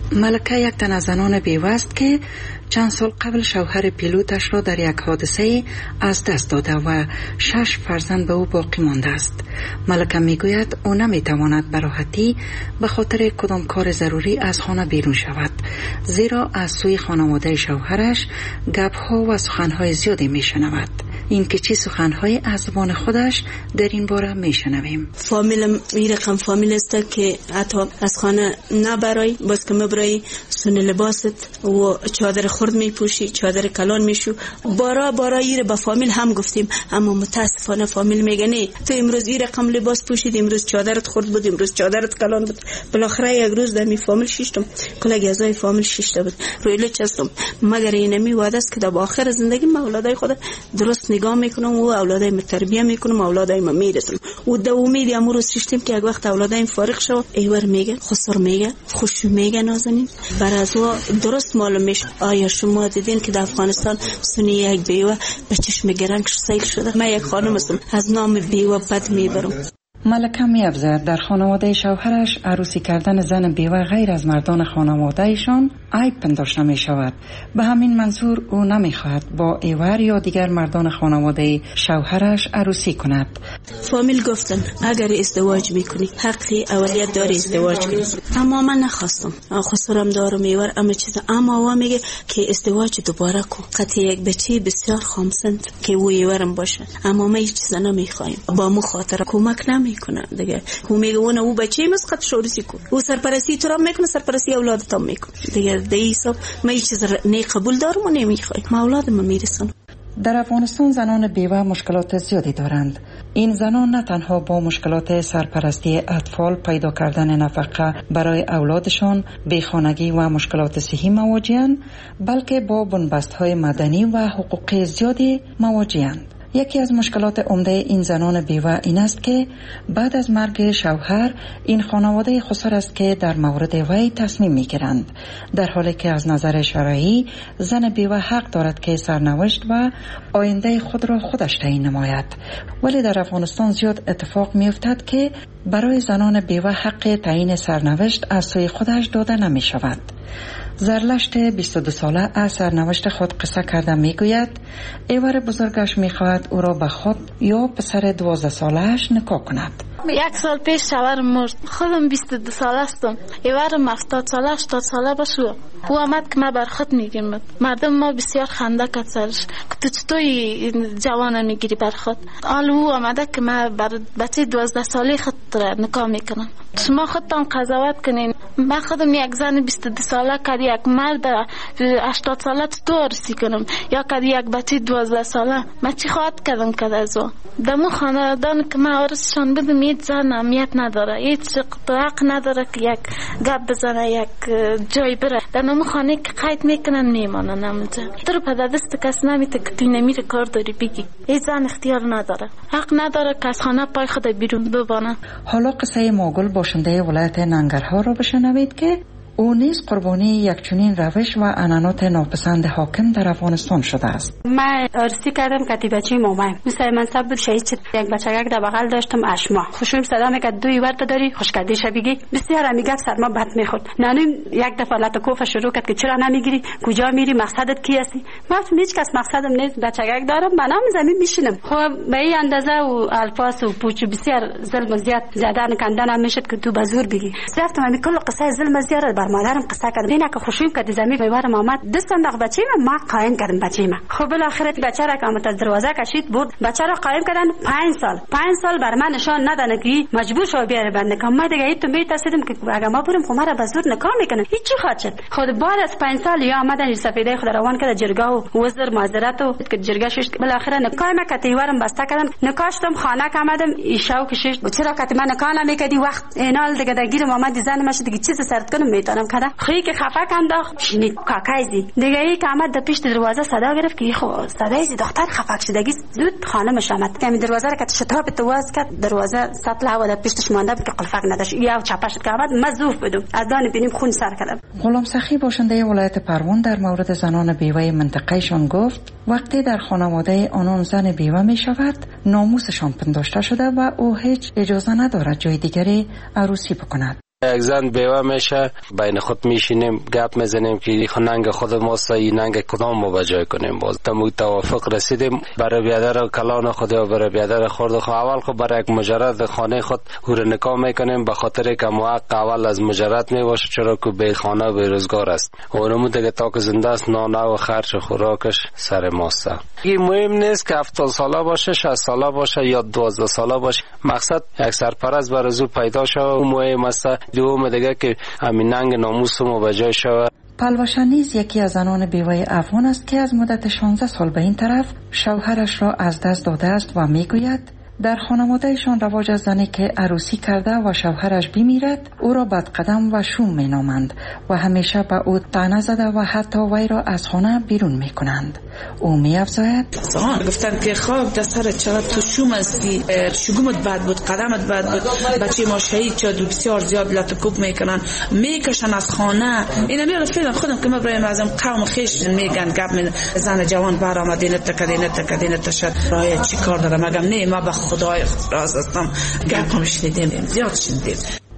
ملکه یک تن از زنان بیوه است که چند سال قبل شوهر پیلوتش را در یک حادثه از دست داده و شش فرزند به او باقی مانده است. ملکه میگوید او نمیتواند به راحتی به خاطر کدام کار ضروری از خانه بیرون شود، زیرا از سوی خانواده شوهرش گپ‌ها و سخن‌های زیادی میشنود. این که چی سخن‌های از زبان خودش در این باره میشنویم. فامیلم این رقم فامیل است که حتی از خانه نبرای بس که مبرای سن لباست و چادر خرد میپوشی، چادر کلان میشو. بارا بارا ایره با فامیل هم گفتیم، اما متاسفانه فامیل میگه نه تو امروز این رقم لباس پوشید، امروز چادرت خرد بود، امروز چادرت کلان بود. بالاخره یک روز در می فامیل شیشتم، کلاگی ازای فامیل شیشته بود، رویله چستم. مگر اینمی وعده است که در آخر زندگی ما اولادای خود درست نگاه میکنم و اولادای ما تربیت میکنم، اولادای ما میرسم و در امید امروز شیشتیم که یک وقت اولادای فارغ شو ایور میگه خسر میگه خوشو میگه نازنین بر از و درست معلوم میشه. آیا شما دیدین که در افغانستان سنی یک بیوه به چشم گرنگش سیل شده؟ من یک خانم هستم، از نام بیوه بد میبرم. ملکه می‌افزاید در خانواده شوهرش عروسی کردن زن بیوه غیر از مردان خانواده‌شان عیب پنداشته می شود. به همین منظور او نمی‌خواهد با ایور یا دیگر مردان خانواده شوهرش عروسی کند. فامیل گفتن اگر ازدواج میکنی حقی اولیت داری ازدواج کنی، اما من نخواستم. خسرم دارم ایور اما چیز، اما او میگه که ازدواج دوباره کن، قطعی یک بچه بسیار خامسند که او ایورم باشه، اما ما هیچ چیز نمیخوایم. با مو خاطر کمک نمی میکنه دیگه. او میگه اون او بچه مسقط شورسی کو، او سرپرستی تو را میکنه، سرپرستی اولادت هم میکنه دیگه. دی حساب ما هیچ چیز نه قبول دارم و نمیخوایم، ما اولادم میرسن. در افغانستان زنان بیوه مشکلات زیادی دارند. این زنان نه تنها با مشکلات سرپرستی اطفال، پیدا کردن نفقه برای اولادشان، بیخانگی و مشکلات صحی مواجه‌اند، بلکه با بنبست‌های مدنی و حقوقی زیادی مواجه‌اند. یکی از مشکلات عمده این زنان بیوه این است که بعد از مرگ شوهر این خانواده خسر است که در مورد وی تصمیم میگیرند، در حالی که از نظر شرعی زن بیوه حق دارد که سرنوشت و آینده خود را خودش تعیین نماید. ولی در افغانستان زیاد اتفاق میافتد که برای زنان بیوه حق تعیین سرنوشت از سوی خودش داده نمی شود. زرلشت بیست و دو ساله از سرنوشت خود قصه کرده میگوید ایور بزرگش میخواهد او را به خود یا پسر دوازده سالهش نکاح کند. یک سال پیش شوهرم مرد، خودم بیست و دو ساله هستم، ایورم هفتاد ساله هشتاد ساله بشو. او آمد که ما بر خود میگیم، مردم ما بسیار خنده کرد سرش که تو چطوری جوانه میگیری بر خود. حالا او آمده که ما بر بچه دوازده ساله خود نکاح میکنم. شما خودتان قضاوت کنین. من خودم یک زن بیست و دو ساله کردی، یک مرد هشتاد ساله تو عروسی کنم یا کردی یک بچه دوازده ساله، من چی خواهد کردم که از او دمو خاندان که من عروسشان بدم هیچ زن اهمیت نداره، هیچ حق نداره که یک گپ بزنه، یک جای بره. در نمو خانه که قید میکنن میمانن همونجا. تو رو پدر دست کس نمیته که توی نمیره کار داری بگی. هیچ زن اختیار نداره، حق نداره که از خانه پای خود بیرون ببانه. حالا قصه ماگل باشنده ولایت ننگرهار رو بشنوید که او نیز قربانی یک چنین روش و عنعنات ناپسند حاکم در افغانستان شده است. من عروسی کردم که بچه مامان مثل منصب بود، شهید شد. یک بچگک در بغل داشتم اشما، خوشم صدا میکرد دوی ورد داری خوش کردی شبیگی بسیار امیگه سرما بد میخورد. نانم یک دفعه لاتکوف شروع کرد که چرا نمیگیری، کجا میری، مقصدت کی هستی؟ من هیچ کس مقصدم نیست، بچگک دارم، منم زمین میشینم. خب به این اندازه و الفاظ و پوچ بسیار ظلم زیاد زدن کندن میشد که تو بزور بگی. رفتم همین کل قصه ظلم زیاد بر مادرم قصه کردم. اینا که خوشیم که زمین بیوارم آمد دست انداخت بچه من، ما قایم کردم بچه من. خب بالاخره بچه را که آمد از دروازه کشید برد، بچه را قایم کردن پنج سال. پنج سال بر من نشان ندادن که مجبور شو بیاره بند نکام. ما دیگه تو میترسیدم که اگه ما بریم خو ما را بزور نکام میکنن، هیچ چی خاطر شد. خود بعد از پنج سال یا آمدن سفیده خود روان کرد جرگه و وزیر معذرت و که جرگه شش. بالاخره نکام ما کتیوارم بسته کردم، نکاشتم خانه که آمدم ایشاو کشش. چرا که من نکام نمیکردی وقت اینال دیگه درگیر محمد زن مشه دیگه چیز سرت کنم میتونم کدا خی که خفه کنداخت شنید کاکایزی دیگه ای که آمد در پیش دروازه صدا گرفت که خو صدای دختر خفه شدگی زود خانمش آمد که دروازه را که شتاب تو واز کرد، دروازه سطل هوا در پیشش مانده بود که قلفک نداشت یا چپش که آمد مزوف بدم از دان بینیم خون سر کردم. غلام سخی باشنده ولایت پروان در مورد زنان بیوه منطقهشان گفت وقتی در خانواده آنان زن بیوه می شود ناموسشان پنداشته شده و او هیچ اجازه ندارد جای دیگری عروسی بکند. یک زن بیوه میشه، بین خود میشینیم گپ میزنیم که ننگ خود ماست، این ننگ کدام ما بجای کنیم. باز تمو توافق رسیدیم برای بیادر کلان خود و برای بیادر خورد خود. اول خود برای یک مجرد خانه خود هور نکاح میکنیم، به خاطر که موقع اول از مجرد میباشه، چرا که به خانه و بیروزگار است. اونمو دیگه تا که زنده است نان و خرچ خوراکش سر ماست. این مهم نیست که هفتاد ساله باشه، شصت ساله باشه یا دوازده ساله باشه. مقصد یک سرپرست بر زو پیدا شود و مهم است. دوم دیگه که همین ننگ ناموس ما به جای شود. پلوشا نیز یکی از زنان بیوه افغان است که از مدت شانزده سال به این طرف شوهرش را از دست داده است و میگوید در خانوادهشان رواج از زنی که عروسی کرده و شوهرش بمیرد او را بدقدم و شوم می نامند و همیشه به او طعنه زده و حتی وی را از خانه بیرون می کنند. او می افزاید گفتن که خواب در سر چقدر تو شوم هستی، شگومت بد بود، قدمت بد بود، بچه ما شهید شد و بسیار زیاد لطکوب می کنن، می کشن از خانه. این میره فعلا خودم که مبرایم ازم قوم خیش میگن گپ می زن جوان بر آمدین تکدین تکدین تشد رای چی کار دارم؟ مگم نه ما به خدای راز هستم. گپ هم شنیدیم، زیاد شنیدیم.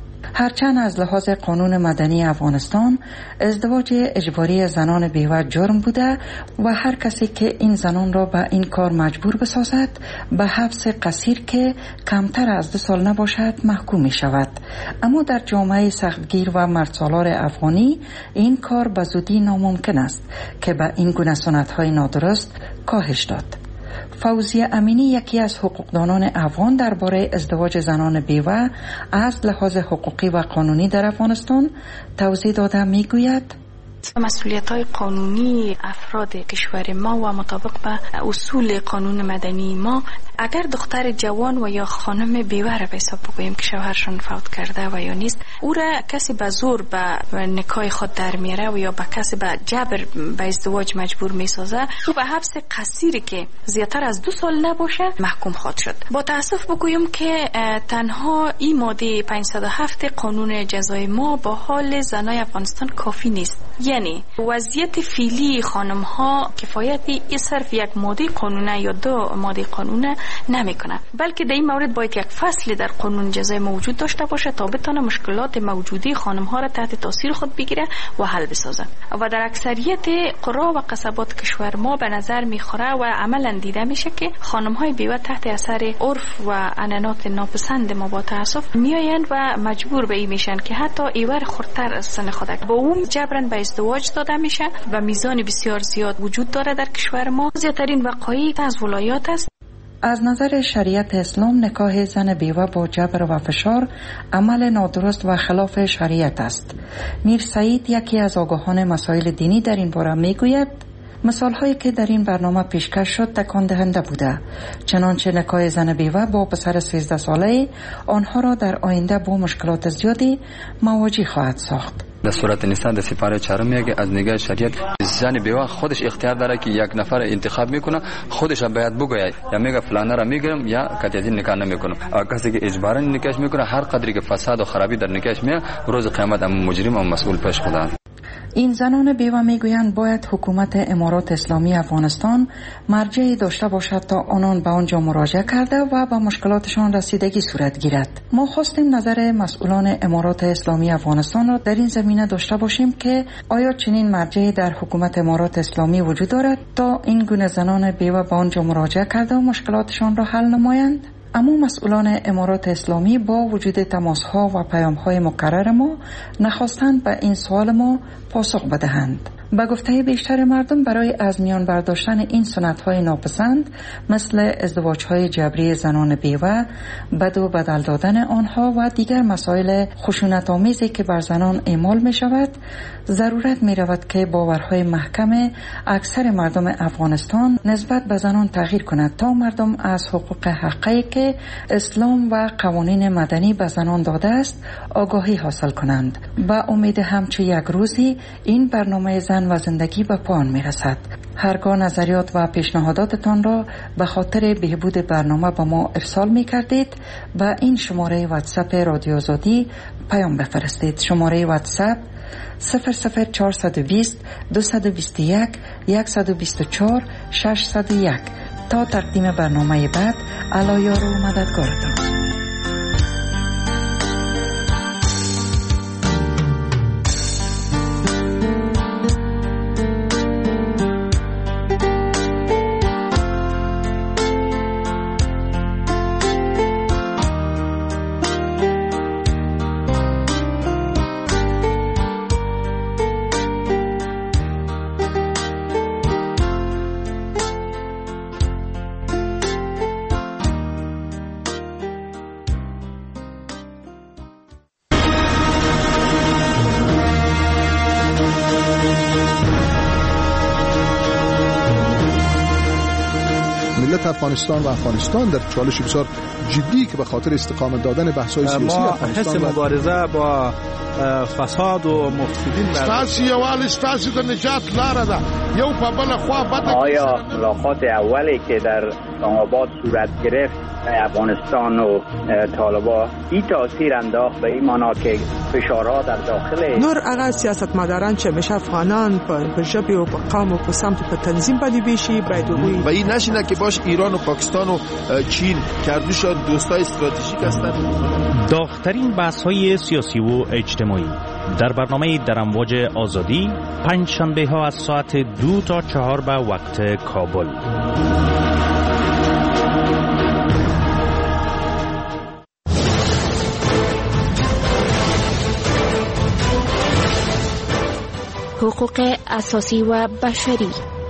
هرچند از لحاظ قانون مدنی افغانستان ازدواج اجباری زنان بیوه جرم بوده و هر کسی که این زنان را به این کار مجبور بسازد به حبس قصیر که کمتر از دو سال نباشد محکوم می شود، اما در جامعه سختگیر و مردسالار افغانی این کار به زودی ناممکن است که به این گونه سنت‌های نادرست کاهش داد. فوزیه امینی یکی از حقوقدانان افغان درباره ازدواج زنان بیوه از لحاظ حقوقی و قانونی در افغانستان توضیح داده میگوید مسئولیت‌های قانونی افراد کشور ما و مطابق به اصول قانون مدنی ما، اگر دختر جوان و یا خانم بیوه را به حساب بگوییم که شوهرشون فوت کرده و یا نیست، او را کسی به زور به نکاح خود در میاره و یا به کسی به جبر به ازدواج مجبور میسازه، او به حبس قصیری که زیاتر از دو سال نباشه محکوم خواهد شد. با تاسف بگویم که تنها این ماده پانصد و هفت قانون جزای ما با حال زنای افغانستان کافی نیست. یعنی وضعیت فعلی خانم ها کفایتی ای صرف یک ماده قانونه یا دو ماده قانونه نمیکنه، بلکه در این مورد باید یک فصل در قانون جزای موجود داشته باشه تا بتونه مشکلات موجودی خانم ها را تحت تاثیر خود بگیره و حل بسازه. و در اکثریت قرا و قصبات کشور ما به نظر میخوره و عملا دیده میشه که خانم های بیوه تحت اثر عرف و عنعنات ناپسند ما با تاسف میآیند و مجبور به این میشن که حتی ایور خردتر از سن خود با اون جبران به ازدواج داده میشه و میزان بسیار زیاد وجود داره در کشور ما. زیادترین وقایع از ولایات است. از نظر شریعت اسلام نکاح زن بیوه با جبر و فشار عمل نادرست و خلاف شریعت است. میر سعید یکی از آگاهان مسائل دینی در این باره میگوید مثال هایی که در این برنامه پیشکش شد تکان دهنده بوده، چنانچه نکاح زن بیوه با پسر سیزده ساله آنها را در آینده با مشکلات زیادی مواجه خواهد ساخت. در صورت نیستن در سپاره چهارم میگه از نگاه شریعت زن بیوه خودش اختیار داره که یک نفر انتخاب میکنه، خودش باید بگه یا میگه فلانه را میگیرم یا قطعی نکاح نمیکنم. کسی که اجباراً نکاح میکنه هر قدری که فساد و خرابی در نکاح میاد روز قیامت هم مجرم و مسئول پیش خدا. این زنان بیوه میگویند باید حکومت امارات اسلامی افغانستان مرجعی داشته باشد تا آنان به آنجا مراجعه کرده و به مشکلاتشان رسیدگی صورت گیرد. ما خواستیم نظر مسئولان امارات اسلامی افغانستان را در این زمینه داشته باشیم که آیا چنین مرجعی در حکومت امارات اسلامی وجود دارد تا این گونه زنان بیوه به آنجا مراجعه کرده و مشکلاتشان را حل نمایند؟ اما مسئولان امارات اسلامی با وجود تماس‌ها و پیام‌های مکرر ما نخواستند به این سوال ما پاسخ بدهند. به گفته بیشتر مردم برای از میان برداشتن این سنت‌های ناپسند مثل ازدواج‌های جبری زنان بیوه، بد و بدل دادن آنها و دیگر مسائل خشونت‌آمیزی که بر زنان اعمال می‌شود، ضرورت می‌رود که باورهای محکم اکثر مردم افغانستان نسبت به زنان تغییر کند تا مردم از حقوق حقیقی که اسلام و قوانین مدنی به زنان داده است آگاهی حاصل کنند. با امید همچه یک روزی این برنامه زن و زندگی به پایان میرسد. هرگاه نظریات و پیشنهاداتتان را به خاطر بهبود برنامه به ما ارسال می کردید به این شماره واتساپ رادیو آزادی پیام بفرستید. شماره واتساپ صفر صفر چهارصد و بیست دویست و بیست و یک صد و بیست و چهار ششصد و یک. تا تقدیم برنامه بعد علی یار و مددگارتان. ملت افغانستان و افغانستان در چالش بسیار جدی که به خاطر استقامت دادن بحث‌های سیاسی افغانستان ما حس مبارزه با فساد و مفسدین ستاسو یوال ستاسو د نجات لاره ده یو په بل خوا بده. آیا ملاقات اولی که در اسلام‌آباد صورت گرفت افغانستان و طالبان این تاثیر انداخت به این معنا که فشارها در داخل نور هغه سیاستمداران چې مشه افغانان په ژبه او په قوم او په سمت په تنظیم باندې بشي باید وي و این نشینه که باش ایران و پاکستان و چین کردوشان دوستای استراتژیک هستند. داغ‌ترین بحث‌های سیاسی و اجتماعی در برنامه در امواج آزادی پنج شنبه ها از ساعت دو تا چهار به وقت کابل. حقوق اساسی و بشری.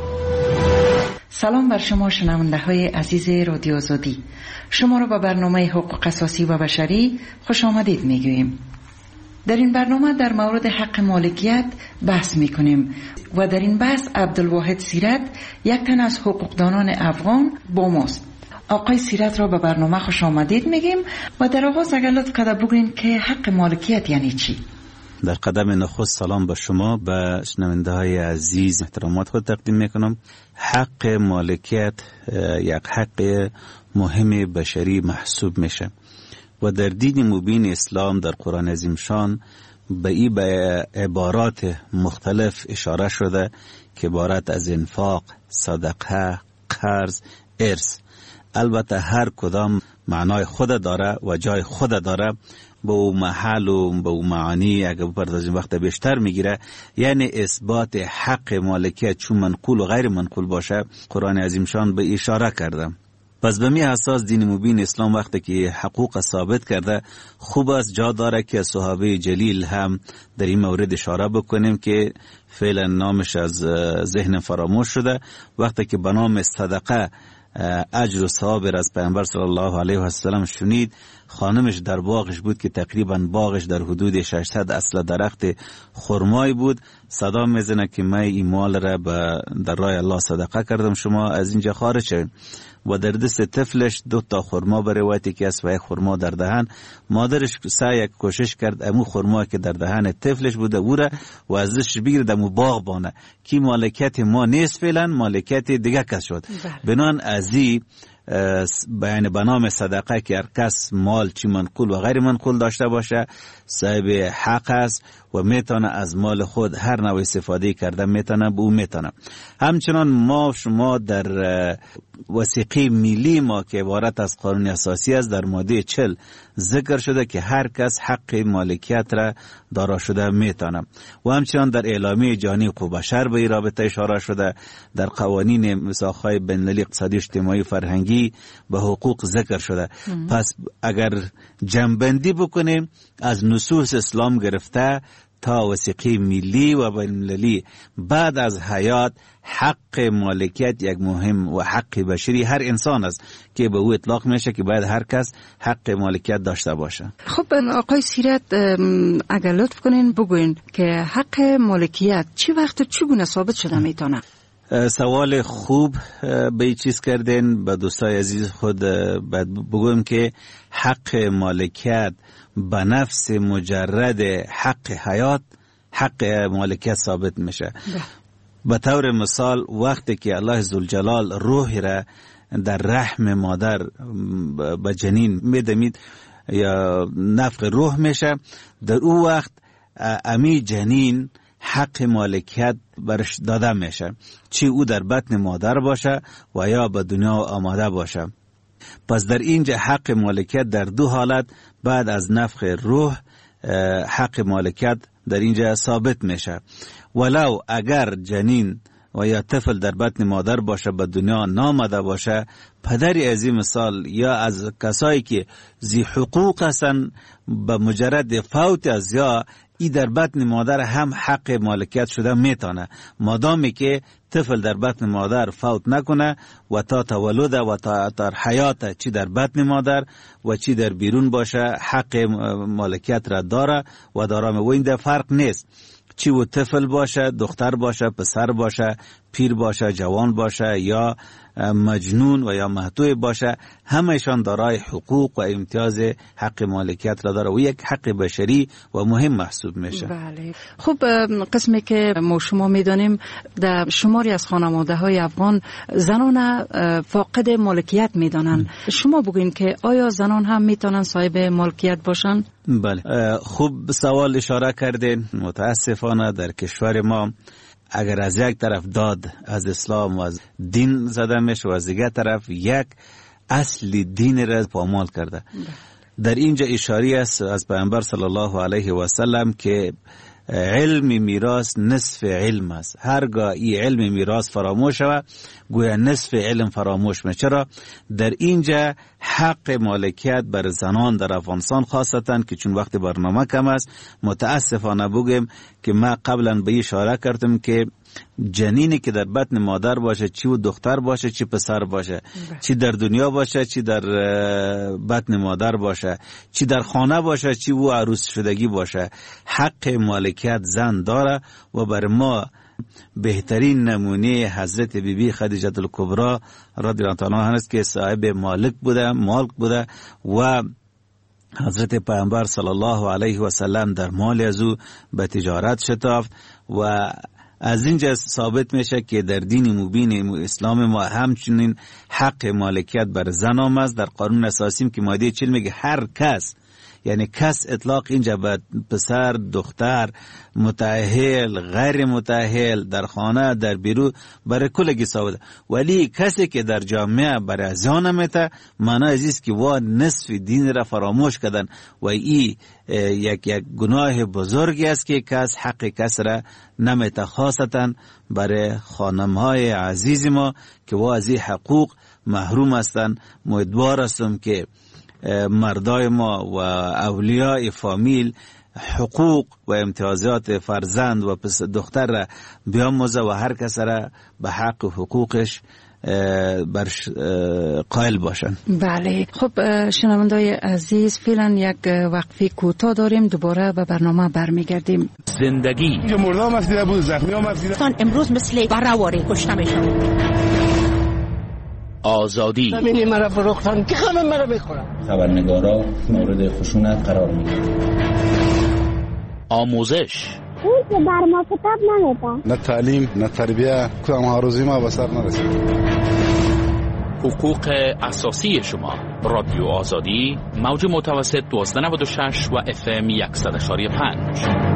سلام بر شما شنونده های عزیز رادیو آزادی. شما را به برنامه حقوق اساسی و بشری خوش آمدید می گوییم. در این برنامه در مورد حق مالکیت بحث می کنیم و در این بحث عبدالواحد سیرت یک تن از حقوقدانان افغان با ماست. آقای سیرت را به برنامه خوش آمدید میگیم و در آغاز اگر لطف کرده بگوین که حق مالکیت یعنی چی؟ در قدم نخست سلام به شما، به شنونده های عزیز احترامات خود تقدیم میکنم. حق مالکیت یک حق مهم بشری محسوب میشه و در دین مبین اسلام در قرآن عظیم شان به این به عبارات مختلف اشاره شده که عبارت از انفاق، صدقه، قرض، ارث. البته هر کدام معنای خود داره و جای خود داره، با او محل و با او معانی اگر بپردازیم وقت بیشتر میگیره. یعنی اثبات حق مالکیت چون منقول و غیر منقول باشه قرآن عظیم شان به اشاره کرده. پس به می اساس دین مبین اسلام وقتی که حقوق ثابت کرده، خوب است جا داره که صحابه جلیل هم در این مورد اشاره بکنیم که فعلا نامش از ذهن فراموش شده. وقتی که به نام صدقه اجر و ثواب از پیامبر صلی الله علیه و سلم شنید، خانمش در باغش بود که تقریبا باغش در حدود ششصد اصل درخت خرمای بود. صدا میزنه که من این مال را در راه الله صدقه کردم، شما از اینجا خارج شوید. و در دست طفلش دو تا خرما به روایتی که است و یک خرما در دهن. مادرش سعی کوشش کرد امو خرما که در دهن طفلش بوده او را و ازش بگیرد امو باغ بانه که مالکیت ما نیست، فعلا مالکیت دیگه کس شد. بنان ازی بیان به نام صدقه که هر کس مال چی منقول و غیر منقول داشته باشه صاحب حق است و میتونه از مال خود هر نوع استفاده کرده میتونه به او میتونه. همچنان ما شما در وثیقه ملی ما که عبارت از قانون اساسی است در ماده چهل ذکر شده که هر کس حق مالکیت را دارا شده میتونه و همچنان در اعلامیه جهانی حقوق بشر به این رابطه اشاره شده. در قوانین میثاق‌های بین‌المللی اقتصادی اجتماعی و فرهنگی به حقوق ذکر شده. ام. پس اگر جمع‌بندی بکنیم از نصوص اسلام گرفته تا وثیقه ملی و بین‌المللی بعد از حیات، حق مالکیت یک مهم و حق بشری هر انسان است که به او اطلاق میشه که باید هر کس حق مالکیت داشته باشه. خب آقای سیرت اگر لطف کنین بگوین که حق مالکیت چی وقت چگونه ثابت شده میتونه؟ سوال خوب به این چیز کردین. به دوستای عزیز خود بگویم که حق مالکیت به نفس مجرد حق حیات حق مالکیت ثابت میشه. به طور مثال وقتی که الله ذوالجلال روح را در رحم مادر به جنین میدمید یا نفخ روح میشه، در او وقت امی جنین حق مالکیت برش داده میشه، چی او در بطن مادر باشه و یا به دنیا آماده باشه. پس در اینجا حق مالکیت در دو حالت بعد از نفخ روح حق مالکیت در اینجا ثابت میشه. ولو اگر جنین و یا طفل در بطن مادر باشه به دنیا نامده باشه، پدری از این مثال یا از کسایی که ذی حقوق هستن به مجرد فوت از یا ای در بطن مادر هم حق مالکیت شده میتونه، مادامی که طفل در بطن مادر فوت نکنه و تا تولد و تا تا حیات چی در بطن مادر و چی در بیرون باشه حق مالکیت را داره و دارم. و این در فرق نیست چی و طفل باشه، دختر باشه، پسر باشه، پیر باشه، جوان باشه یا مجنون و یا مهتوی باشه، همهشان دارای حقوق و امتیاز حق مالکیت را داره و یک حق بشری و مهم محسوب میشه. بله. خب قسمی که ما شما میدانیم در شماری از خانواده های افغان زنان فاقد مالکیت میدانن. شما بگوین که آیا زنان هم میتونن صاحب مالکیت باشن؟ بله، خوب سوال اشاره کردین. متاسفانه در کشور ما اگر از یک طرف داد از اسلام و از دین زده میشه و از دیگر طرف یک اصل دین را پامال کرده. در اینجا اشاره است از پیامبر صلی الله علیه و سلم که علم میراث نصف علم است. هرگاه این علم میراث فراموش شود گویا نصف علم فراموش میشه. چرا؟ در اینجا حق مالکیت بر زنان در افغانستان خاصتا که چون وقت برنامه کم است متاسفانه بگم که ما قبلا به اشاره کردم که جنینی که در بطن مادر باشه، چی و دختر باشه چی پسر باشه، چی در دنیا باشه چی در بطن مادر باشه، چی در خانه باشه چی و عروس شدگی باشه، حق مالکیت زن داره. و بر ما بهترین نمونه حضرت بی بی خدیجه الکبری رضی الله عنها هست که صاحب مالک بوده مالک بوده و حضرت پیامبر صلی الله علیه و سلم در مال از او به تجارت شتافت و از اینجا ثابت میشه که در دین مبین اسلام ما همچنین حق مالکیت بر زن آمد. در قانون اساسی که ماده چهل میگه هر کس، یعنی کس اطلاق اینجا به پسر، دختر، متأهل، غیر متأهل، در خانه، در بیرون، برای کلگی ثابت. ولی کسی که در جامعه برای ازیان نمیته معنی ازیست که وا نصف دین را فراموش کردن و ای یک یک گناه بزرگی است که کس حق کس را نمیته، خاصتا برای خانمهای عزیز ما که وا از این حقوق محروم هستند. امیدوار هستم که مردای ما و اولیاء فامیل حقوق و امتیازات فرزند و دختر را بیاموزه و هر کس را به حق و حقوقش برش قائل باشن. بله. خب شنوندای عزیز فعلا یک وقفه کوتاه داریم، دوباره به برنامه برمیگردیم. زندگی اینجا مردم مسیده بود، زخمی هم مسیده. امروز مثل برآوری کشته میشن. آزادی زمینی مرا فروختن که همه مرا بخورن. خبرنگارا مورد خشونت قرار میگیرن. آموزش اون که بر ما کتاب نمیده. نه تعلیم نه تربیه، کدام هاروزی ما به سر نرسید. حقوق اساسی شما. رادیو آزادی موج متوسط دوازده نود و شش و اف ام صد و پنج.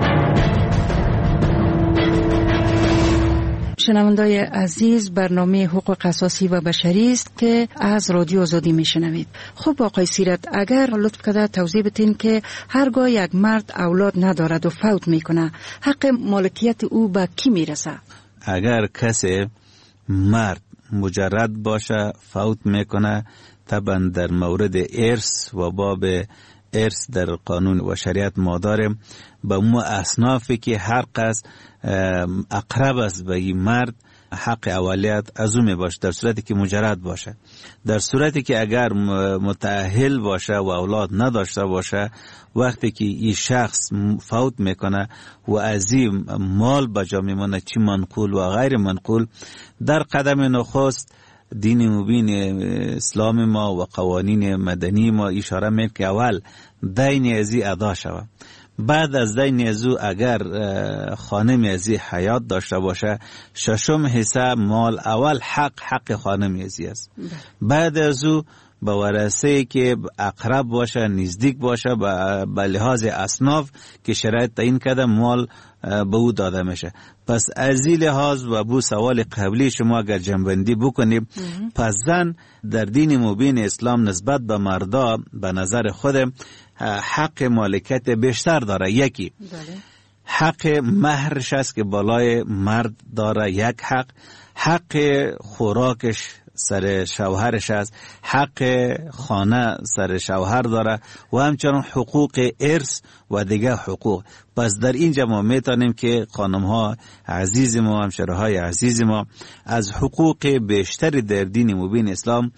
شنوندای عزیز، برنامه حقوق اساسی و بشری است که از رادیو آزادی میشنوید. خب آقای سیرت، اگر لطف کرده توضیح بدین که هرگاه یک مرد اولاد ندارد و فوت میکنه حق مالکیت او به کی میرسه؟ اگر کسی مرد مجرد باشه فوت میکنه، طبعا در مورد ارث و باب ارث در قانون و شریعت ما داریم به مو اصنافی که هر قصد اقرب است به این مرد حق اولیت از او می باشه در صورتی که مجرد باشه. در صورتی که اگر متأهل باشه و اولاد نداشته باشه، وقتی که این شخص فوت میکنه و از این مال بجا میمونه، چی منقول و غیر منقول، در قدم نخست دین مبین اسلام ما و قوانین مدنی ما اشاره میکنه که اول دین ازی ادا شود. بعد از دین ازو اگر خانم ازی حیات داشته باشه، ششم حصه مال اول حق حق خانم ازی است. بعد ازو به ورثه که اقرب باشه، نزدیک باشه، به لحاظ اصناف که شرایط تعیین کرده مال به او داده میشه. پس از این لحاظ و بو سوال قبلی شما اگر جنبندی بکنیم، پس زن در دین مبین اسلام نسبت به مردا به نظر خودم حق مالکیت بیشتر داره. یکی داره. حق مهرش است که بالای مرد داره، یک حق. حق خوراکش سر شوهرش است، حق خانه سر شوهر داره و همچنان حقوق ارث و دیگه حقوق. پس در اینجا ما میتونیم که خانم ها عزیز ما، همشهره های عزیز ما از حقوق بیشتری در دین مبین اسلام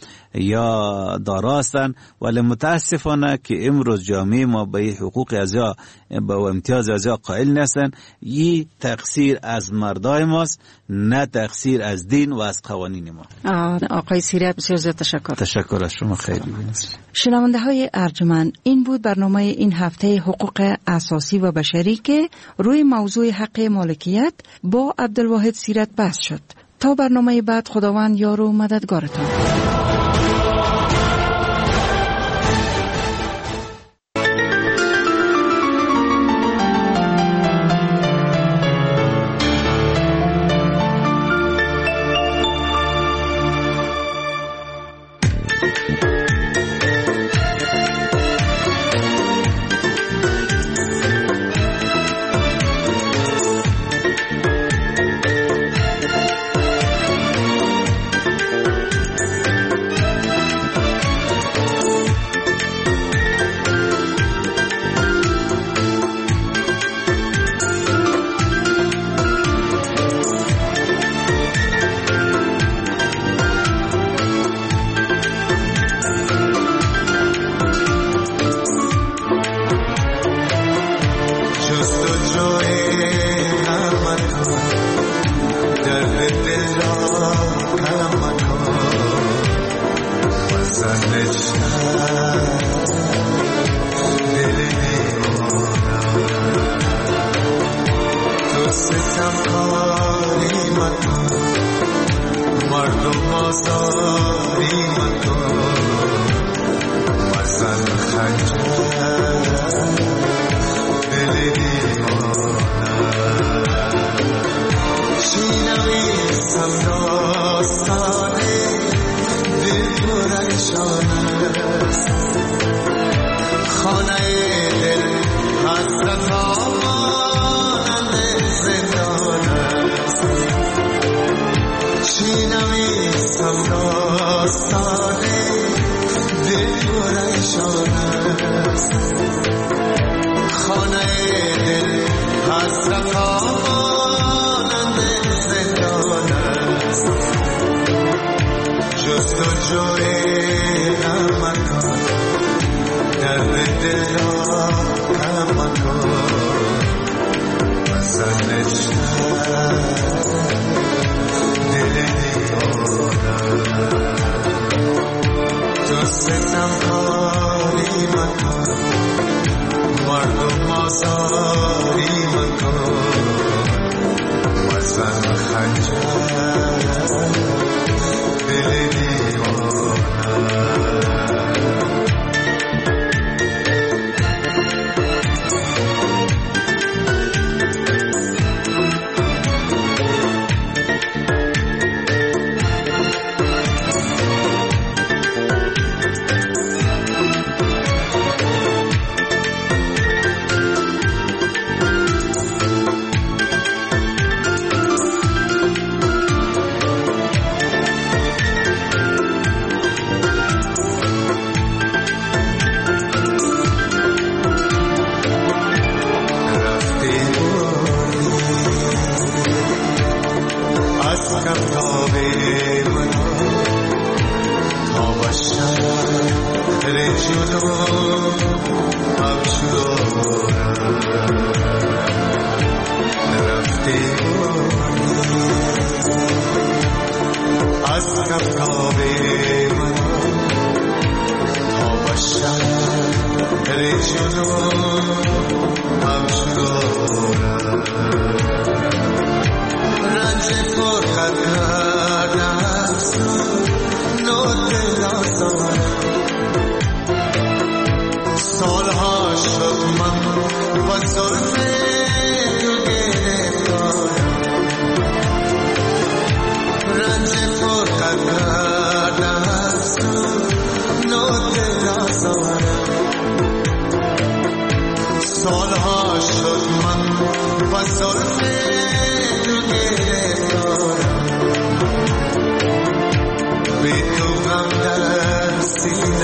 یا دارا هستند، ولی متاسفانه که امروز جامعه ما به حقوق ازیا به امتیاز ازیا قائل نیستند. این تقصیر از مردای ماست، نه تقصیر از دین و از قوانین ما. آقای سیریت بسیار زیاد تشکر. تشکر از شما. خیلی شنونده های ارجمند، این بود برنامه این هفته حقوق اساسی و بشری که روی موضوع حق مالکیت با عبدالواحد سیرت بحث شد. تا برنامه بعد، خداوند یار و مددگارتان.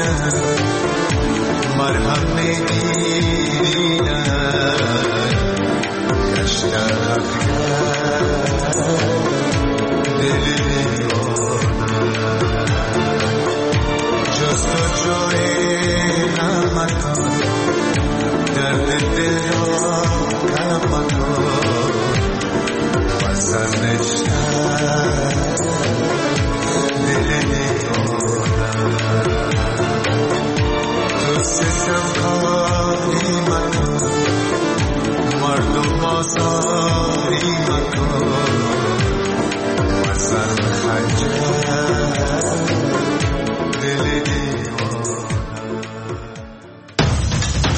مرهم میگیرینم مردم آزاری مکن وزن خنجر